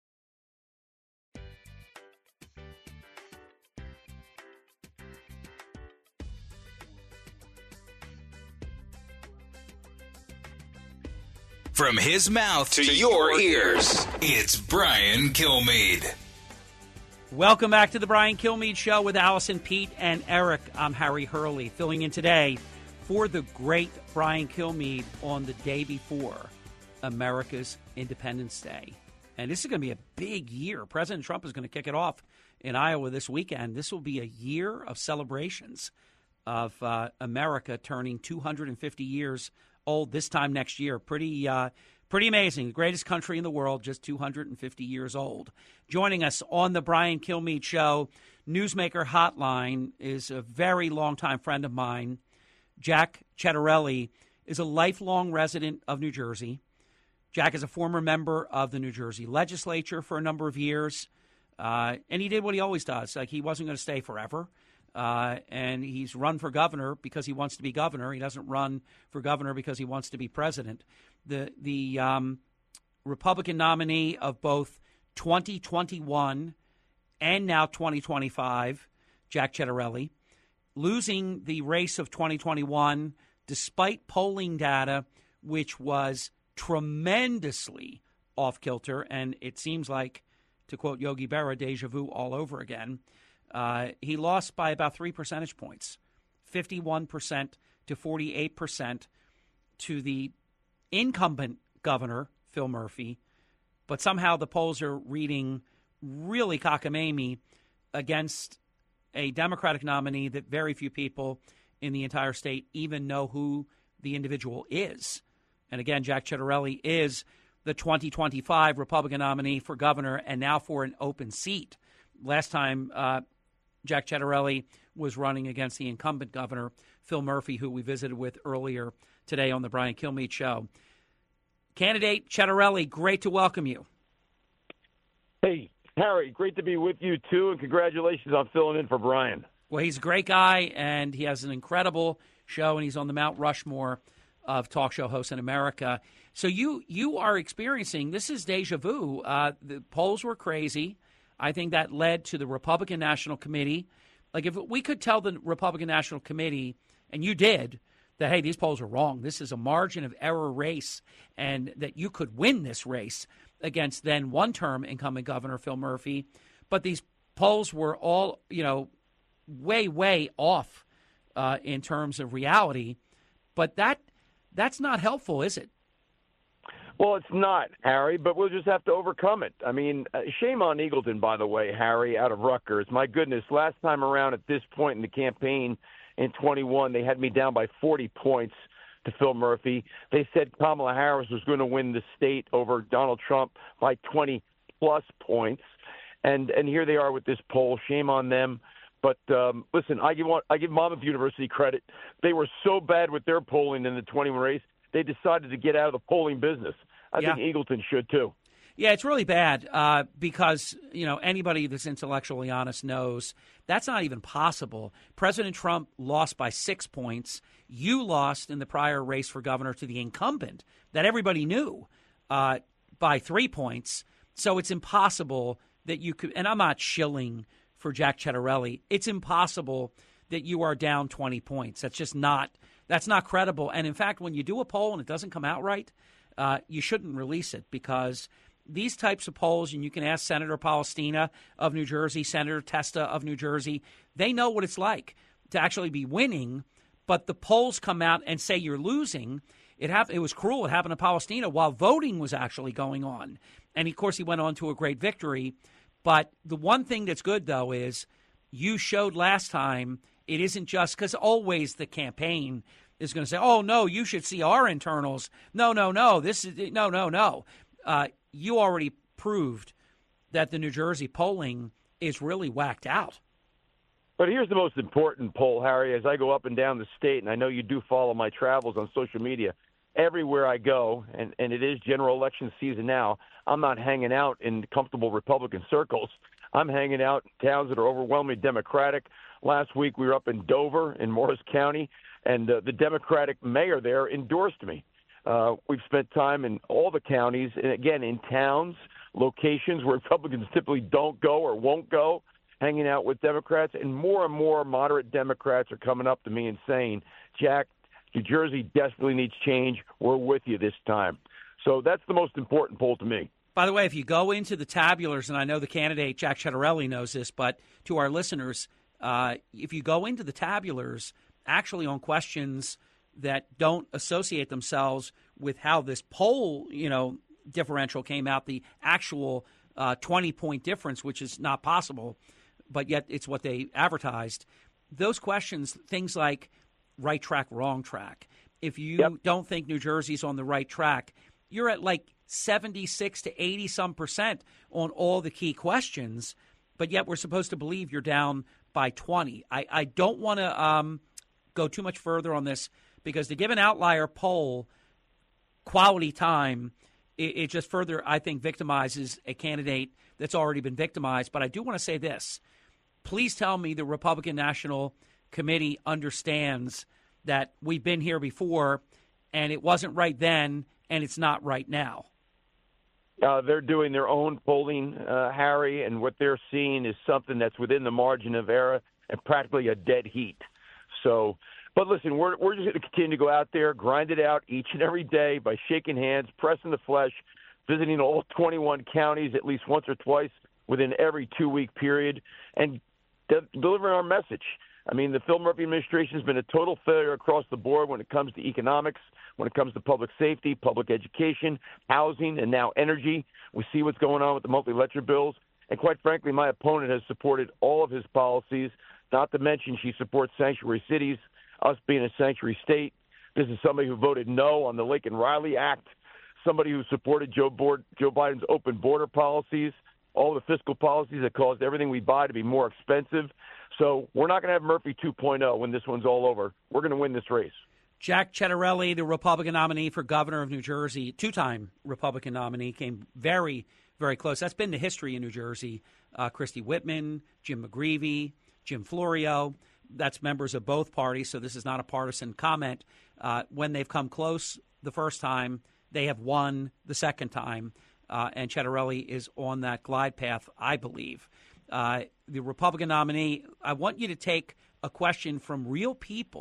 From his mouth to your ears, it's Brian Kilmeade. Welcome back to the Brian Kilmeade Show with Allison, Pete, and Eric. I'm Harry Hurley, filling in today for the great Brian Kilmeade on the day before America's Independence Day. And this is going to be a big year. President Trump is going to kick it off in Iowa this weekend. This will be a year of celebrations of America turning 250 years old this time next year. Pretty amazing. The greatest country in the world, just 250 years old. Joining us on the Brian Kilmeade Show, Newsmaker Hotline, is a very longtime friend of mine. Jack Ciattarelli is a lifelong resident of New Jersey. Jack is a former member of the New Jersey legislature for a number of years. And he did what he always does. Like, he wasn't going to stay forever. And he's run for governor because he wants to be governor. He doesn't run for governor because he wants to be president. The Republican nominee of both 2021 and now 2025, Jack Ciattarelli, losing the race of 2021 despite polling data which was tremendously off-kilter, and it seems like, to quote Yogi Berra, deja vu all over again. He lost by about 3 percentage points, 51% to 48% to the incumbent governor, Phil Murphy. But somehow the polls are reading really cockamamie against a Democratic nominee that very few people in the entire state even know who the individual is. And again, Jack Ciattarelli is the 2025 Republican nominee for governor and now for an open seat. Last time Jack Ciattarelli was running against the incumbent governor, Phil Murphy, who we visited with earlier today on the Brian Kilmeade Show. Candidate Ciattarelli, great to welcome you. Hey, Harry, great to be with you, too, and congratulations on filling in for Brian. Well, he's a great guy, and he has an incredible show, and he's on the Mount Rushmore of talk show hosts in America. So you are experiencing, this is deja vu. The polls were crazy. I think that led to the Republican National Committee. Like, if we could tell the Republican National Committee, and you did, that, hey, these polls are wrong. This is a margin of error race, and that you could win this race against then one-term incumbent Governor Phil Murphy. But these polls were all, way, way off in terms of reality. But that's not helpful, is it? Well, it's not, Harry, but we'll just have to overcome it. I mean, shame on Eagleton, by the way, Harry, out of Rutgers. My goodness, last time around at this point in the campaign in 21, they had me down by 40 points to Phil Murphy. They said Kamala Harris was going to win the state over Donald Trump by 20-plus points. And here they are with this poll. Shame on them. But listen, I give Monmouth University credit. They were so bad with their polling in the 21 race, they decided to get out of the polling business. I think Eagleton should, too. Yeah, it's really bad because, anybody that's intellectually honest knows that's not even possible. President Trump lost by 6 points. You lost in the prior race for governor to the incumbent that everybody knew by 3 points. So it's impossible that you could – and I'm not shilling for Jack Ciattarelli. It's impossible that you are down 20 points. That's just not – that's not credible. And, in fact, when you do a poll and it doesn't come out right, you shouldn't release it because these types of polls, and you can ask Senator Palestina of New Jersey, Senator Testa of New Jersey, they know what it's like to actually be winning, but the polls come out and say you're losing. It was cruel. It happened to Palestina while voting was actually going on. And, of course, he went on to a great victory. But the one thing that's good, though, is you showed last time it isn't just because always the campaign is going to say, oh, no, you should see our internals. No. This is no. You already proved that the New Jersey polling is really whacked out. But here's the most important poll, Harry, as I go up and down the state, and I know you do follow my travels on social media. Everywhere I go, and it is general election season now, I'm not hanging out in comfortable Republican circles. I'm hanging out in towns that are overwhelmingly Democratic. Last week we were up in Dover in Morris County, and the Democratic mayor there endorsed me. We've spent time in all the counties, and again, in towns, locations where Republicans typically don't go or won't go, hanging out with Democrats, and more moderate Democrats are coming up to me and saying, Jack, New Jersey desperately needs change. We're with you this time. So that's the most important poll to me. By the way, if you go into the tabulars, and I know the candidate, Jack Ciattarelli, knows this, but to our listeners, if you go into the tabulars, actually on questions that don't associate themselves with how this poll, differential came out, the actual 20-point difference, which is not possible, but yet it's what they advertised. Those questions, things like right track, wrong track. If you don't think New Jersey's on the right track, you're at like 76 to 80% on all the key questions, but yet we're supposed to believe you're down by 20. I don't want to go too much further on this because to give an outlier poll quality time, it just further, I think, victimizes a candidate that's already been victimized. But I do want to say this. Please tell me the Republican National Committee understands that we've been here before and it wasn't right then and it's not right now. They're doing their own polling, Harry, and what they're seeing is something that's within the margin of error and practically a dead heat. So, but listen, we're just going to continue to go out there, grind it out each and every day by shaking hands, pressing the flesh, visiting all 21 counties at least once or twice within every 2-week period, and delivering our message. I mean, the Phil Murphy administration has been a total failure across the board when it comes to economics, when it comes to public safety, public education, housing, and now energy. We see what's going on with the monthly electric bills. And quite frankly, my opponent has supported all of his policies, not to mention she supports sanctuary cities, us being a sanctuary state. This is somebody who voted no on the Lincoln-Riley Act, somebody who supported Joe Biden's open border policies, all the fiscal policies that caused everything we buy to be more expensive. So we're not going to have Murphy 2.0 when this one's all over. We're going to win this race. Jack Ciattarelli, the Republican nominee for governor of New Jersey, two-time Republican nominee, came very, very close. That's been the history in New Jersey. Christy Whitman, Jim McGreevey, Jim Florio. That's members of both parties, so this is not a partisan comment. When they've come close the first time, they have won the second time, and Ciattarelli is on that glide path, I believe. The Republican nominee, I want you to take a question from real people,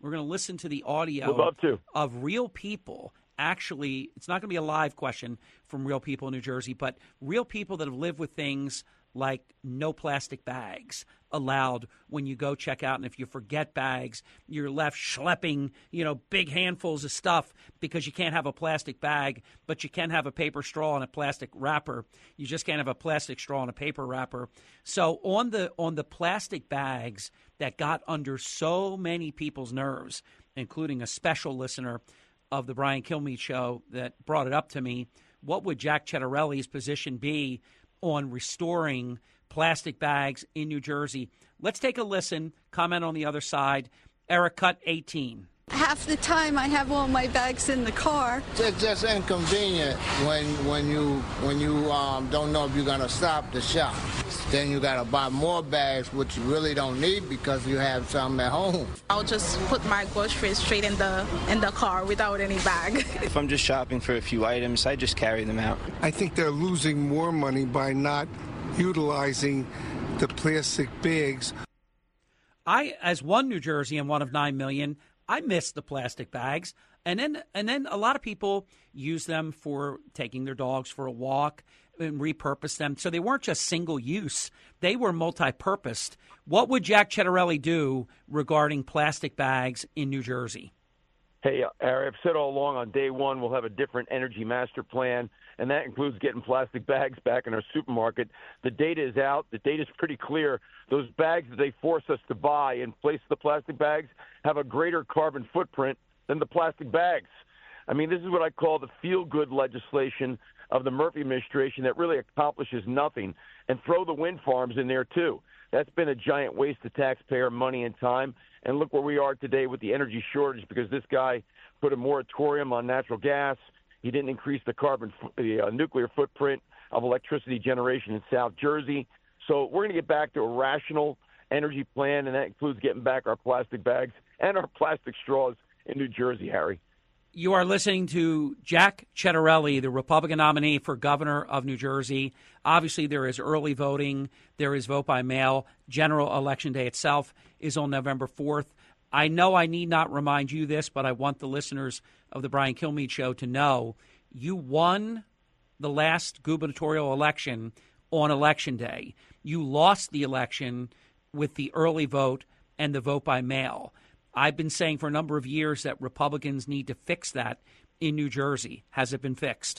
We're going to listen to the audio of real people. Actually, it's not going to be a live question from real people in New Jersey, but real people that have lived with things like no plastic bags allowed when you go check out. And if you forget bags, you're left schlepping, big handfuls of stuff because you can't have a plastic bag, but you can have a paper straw and a plastic wrapper. You just can't have a plastic straw and a paper wrapper. So on the plastic bags that got under so many people's nerves, including a special listener of the Brian Kilmeade Show that brought it up to me, what would Jack Ciattarelli's position be on restoring plastic bags in New Jersey? Let's take a listen. Comment on the other side. Eric Cut, 18. Half the time I have all my bags in the car. It's just inconvenient when you don't know if you're gonna stop the shop. Then you gotta buy more bags, which you really don't need because you have some at home. I'll just put my groceries straight in the car without any bag. If I'm just shopping for a few items, I just carry them out. I think they're losing more money by not utilizing the plastic bags. I, as one New Jerseyan, one of 9 million, I miss the plastic bags. And then a lot of people use them for taking their dogs for a walk and repurpose them. So they weren't just single use. They were multi-purposed. What would Jack Ciattarelli do regarding plastic bags in New Jersey? Hey, Harry, I've said all along on day one we'll have a different energy master plan, and that includes getting plastic bags back in our supermarket. The data is out. The data is pretty clear. Those bags that they force us to buy in place of the plastic bags have a greater carbon footprint than the plastic bags. I mean, this is what I call the feel-good legislation of the Murphy administration that really accomplishes nothing. And throw the wind farms in there, too. That's been a giant waste of taxpayer money and time. And look where we are today with the energy shortage because this guy put a moratorium on natural gas. He didn't increase the nuclear footprint of electricity generation in South Jersey. So we're going to get back to a rational energy plan, and that includes getting back our plastic bags and our plastic straws in New Jersey, Harry. You are listening to Jack Ciattarelli, the Republican nominee for governor of New Jersey. Obviously, there is early voting. There is vote by mail. General Election Day itself is on November 4th. I know I need not remind you this, but I want the listeners of the Brian Kilmeade Show to know you won the last gubernatorial election on Election Day. You lost the election with the early vote and the vote by mail. I've been saying for a number of years that Republicans need to fix that in New Jersey. Has it been fixed?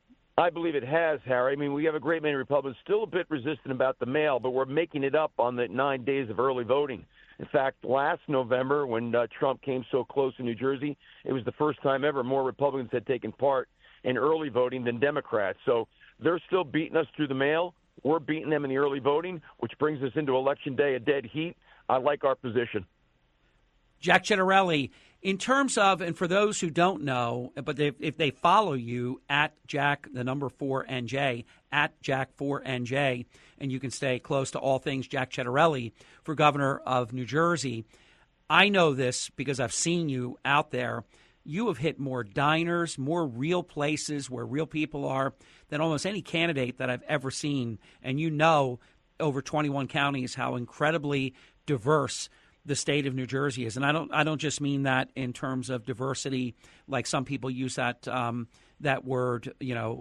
I believe it has, Harry. I mean, we have a great many Republicans still a bit resistant about the mail, but we're making it up on the 9 days of early voting. In fact, last November, when Trump came so close in New Jersey, it was the first time ever more Republicans had taken part in early voting than Democrats. So they're still beating us through the mail. We're beating them in the early voting, which brings us into Election Day, a dead heat. I like our position. Jack Ciattarelli, in terms of, and for those who don't know, but if they follow you at Jack, the number 4NJ, at Jack4NJ, and you can stay close to all things Jack Ciattarelli for governor of New Jersey, I know this because I've seen you out there. You have hit more diners, more real places where real people are than almost any candidate that I've ever seen. And you know, over 21 counties, how incredibly diverse the state of New Jersey is. And I don't just mean that in terms of diversity, like some people use that that word,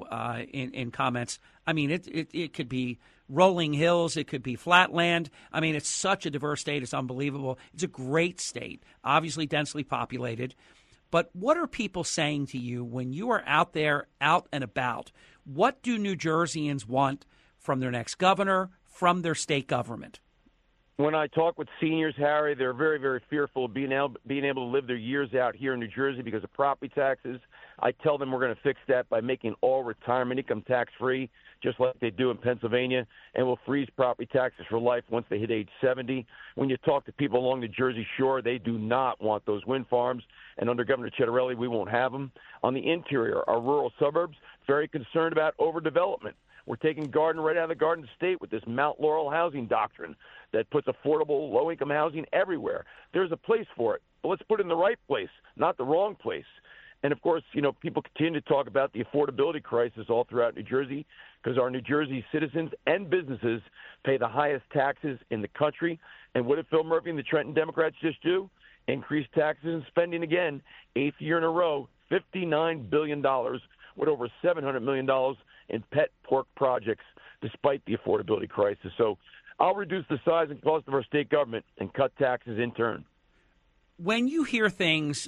in comments. I mean, it could be rolling hills. It could be flatland. I mean, it's such a diverse state. It's unbelievable. It's a great state, obviously densely populated. But what are people saying to you when you are out there, out and about? What do New Jerseyans want from their next governor, from their state government? When I talk with seniors, Harry, they're very, very fearful of being able to live their years out here in New Jersey because of property taxes. I tell them we're going to fix that by making all retirement income tax-free, just like they do in Pennsylvania, and we'll freeze property taxes for life once they hit age 70. When you talk to people along the Jersey Shore, they do not want those wind farms, and under Governor Ciattarelli, we won't have them. On the interior, our rural suburbs, very concerned about overdevelopment. We're taking Garden right out of the Garden State with this Mount Laurel housing doctrine that puts affordable, low-income housing everywhere. There's a place for it, but let's put it in the right place, not the wrong place. And, of course, people continue to talk about the affordability crisis all throughout New Jersey because our New Jersey citizens and businesses pay the highest taxes in the country. And what did Phil Murphy and the Trenton Democrats just do? increase taxes and spending again, 8th year in a row, $59 billion, with over $700 million in pet pork projects, despite the affordability crisis. So I'll reduce the size and cost of our state government and cut taxes in turn. When you hear things,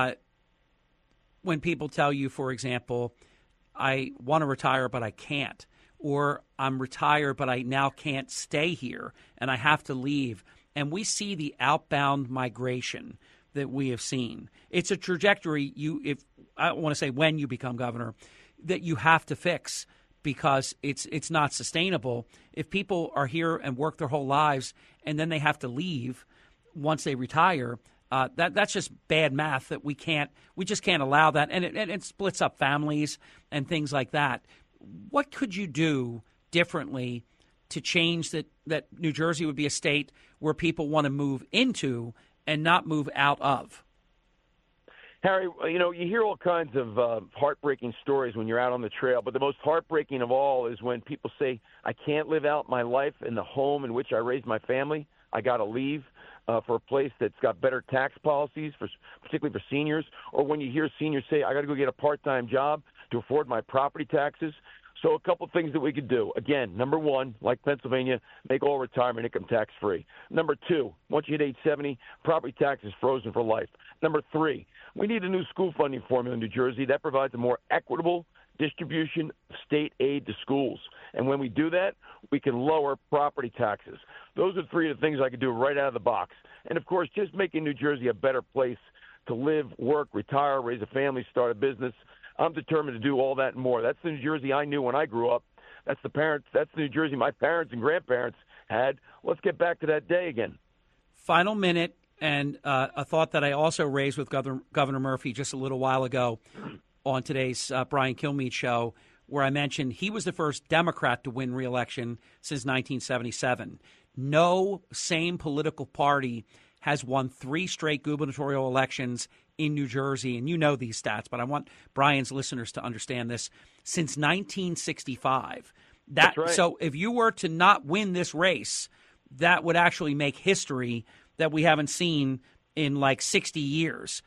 when people tell you, for example, I want to retire, but I can't, or I'm retired, but I now can't stay here and I have to leave, and we see the outbound migration that we have seen, it's a trajectory I want to say when you become governor, that you have to fix, because it's not sustainable. If people are here and work their whole lives and then they have to leave once they retire, that's just bad math that we just can't allow that. And it splits up families and things like that. What could you do differently to change that New Jersey would be a state where people want to move into and not move out of? Harry, you hear all kinds of heartbreaking stories when you're out on the trail, but the most heartbreaking of all is when people say, I can't live out my life in the home in which I raised my family. I got to leave for a place that's got better tax policies, particularly for seniors, or when you hear seniors say, I got to go get a part-time job to afford my property taxes. So a couple of things that we could do. Again, number one, like Pennsylvania, make all retirement income tax-free. Number two, once you hit age 70, property tax is frozen for life. Number three, we need a new school funding formula in New Jersey that provides a more equitable distribution of state aid to schools. And when we do that, we can lower property taxes. Those are three of the things I could do right out of the box. And, of course, just making New Jersey a better place to live, work, retire, raise a family, start a business. I'm determined to do all that and more. That's the New Jersey I knew when I grew up. That's the New Jersey my parents and grandparents had. Let's get back to that day again. Final minute, and a thought that I also raised with Governor Murphy just a little while ago on today's Brian Kilmeade show, where I mentioned he was the first Democrat to win re-election since 1977. No same political party has won 3 straight gubernatorial elections in New Jersey, and you know these stats, but I want Brian's listeners to understand this, since 1965. That's right. So if you were to not win this race, that would actually make history that we haven't seen in like 60 years.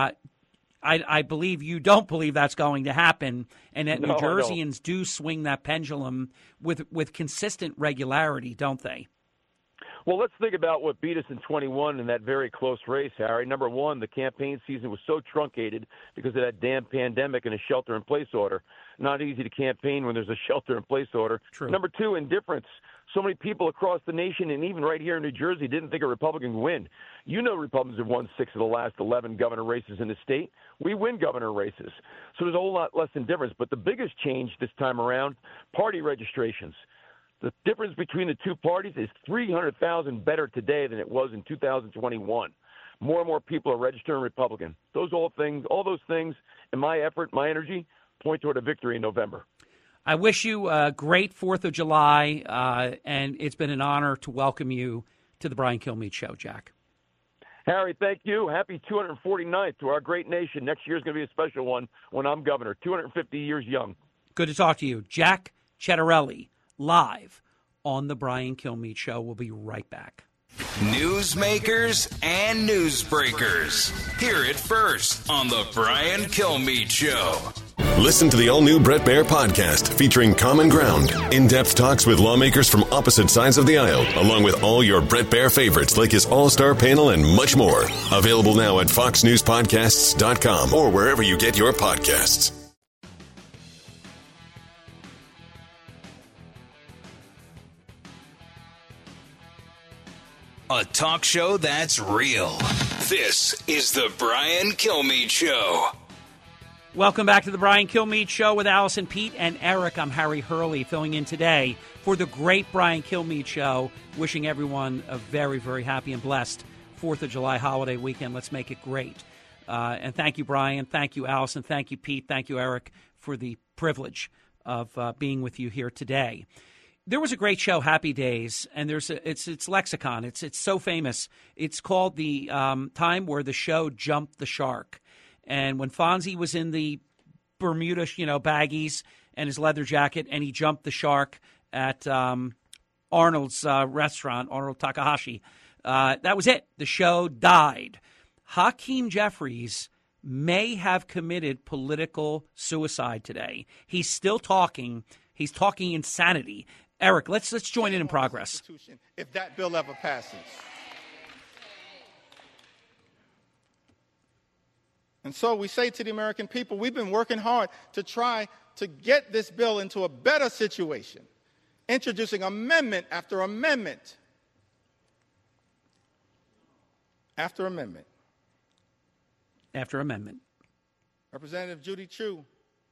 I believe you don't believe that's going to happen, and that New Jerseyans do swing that pendulum with consistent regularity, don't they? Well, let's think about what beat us in 21 in that very close race, Harry. Number one, the campaign season was so truncated because of that damn pandemic and a shelter-in-place order. Not easy to campaign when there's a shelter-in-place order. True. Number two, indifference. So many people across the nation and even right here in New Jersey didn't think a Republican would win. You know Republicans have won 6 of the last 11 governor races in the state. We win governor races. So there's a whole lot less indifference. But the biggest change this time around, party registrations. The difference between the two parties is 300,000 better today than it was in 2021. More and more people are registering Republican. All those things, and my effort, my energy, point toward a victory in November. I wish you a great 4th of July, and it's been an honor to welcome you to the Brian Kilmeade Show, Jack. Harry, thank you. Happy 249th to our great nation. Next year is going to be a special one when I'm governor, 250 years young. Good to talk to you. Jack Ciattarelli, live on the Brian Kilmeade Show. We'll be right back. Newsmakers and newsbreakers. Hear it first on the Brian Kilmeade Show. Listen to the all-new Bret Baier podcast featuring Common Ground, in-depth talks with lawmakers from opposite sides of the aisle, along with all your Bret Baier favorites like his all-star panel and much more. Available now at foxnewspodcasts.com or wherever you get your podcasts. A talk show that's real. This is the Brian Kilmeade Show. Welcome back to the Brian Kilmeade Show with Allison, Pete, and Eric. I'm Harry Hurley, filling in today for the great Brian Kilmeade Show. Wishing everyone a very, very happy and blessed 4th of July holiday weekend. Let's make it great. And thank you, Brian. Thank you, Allison. Thank you, Pete. Thank you, Eric, for the privilege of being with you here today. There was a great show, Happy Days, and it's lexicon. It's so famous. It's called the time where the show jumped the shark. And when Fonzie was in the Bermuda, baggies and his leather jacket, and he jumped the shark at Arnold's restaurant, Arnold Takahashi, that was it. The show died. Hakeem Jeffries may have committed political suicide today. He's still talking. He's talking insanity. Eric, let's join in progress. If that bill ever passes. And so we say to the American people, we've been working hard to try to get this bill into a better situation, introducing amendment after amendment after amendment. After amendment. Representative Judy Chu.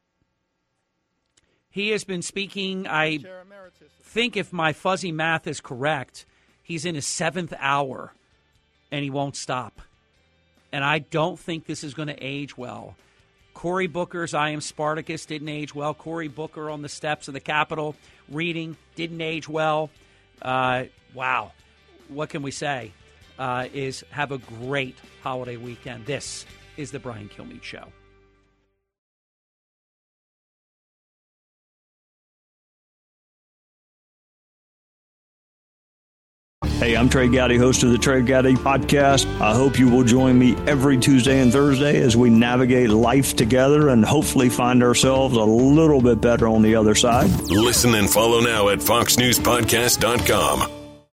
He has been speaking, I think if my fuzzy math is correct, he's in his 7th hour, and he won't stop. And I don't think this is going to age well. Cory Booker's I Am Spartacus didn't age well. Cory Booker on the steps of the Capitol reading didn't age well. Wow. What can we say? Is have a great holiday weekend. This is the Brian Kilmeade Show. Hey, I'm Trey Gowdy, host of the Trey Gowdy Podcast. I hope you will join me every Tuesday and Thursday as we navigate life together and hopefully find ourselves a little bit better on the other side. Listen and follow now at foxnewspodcast.com.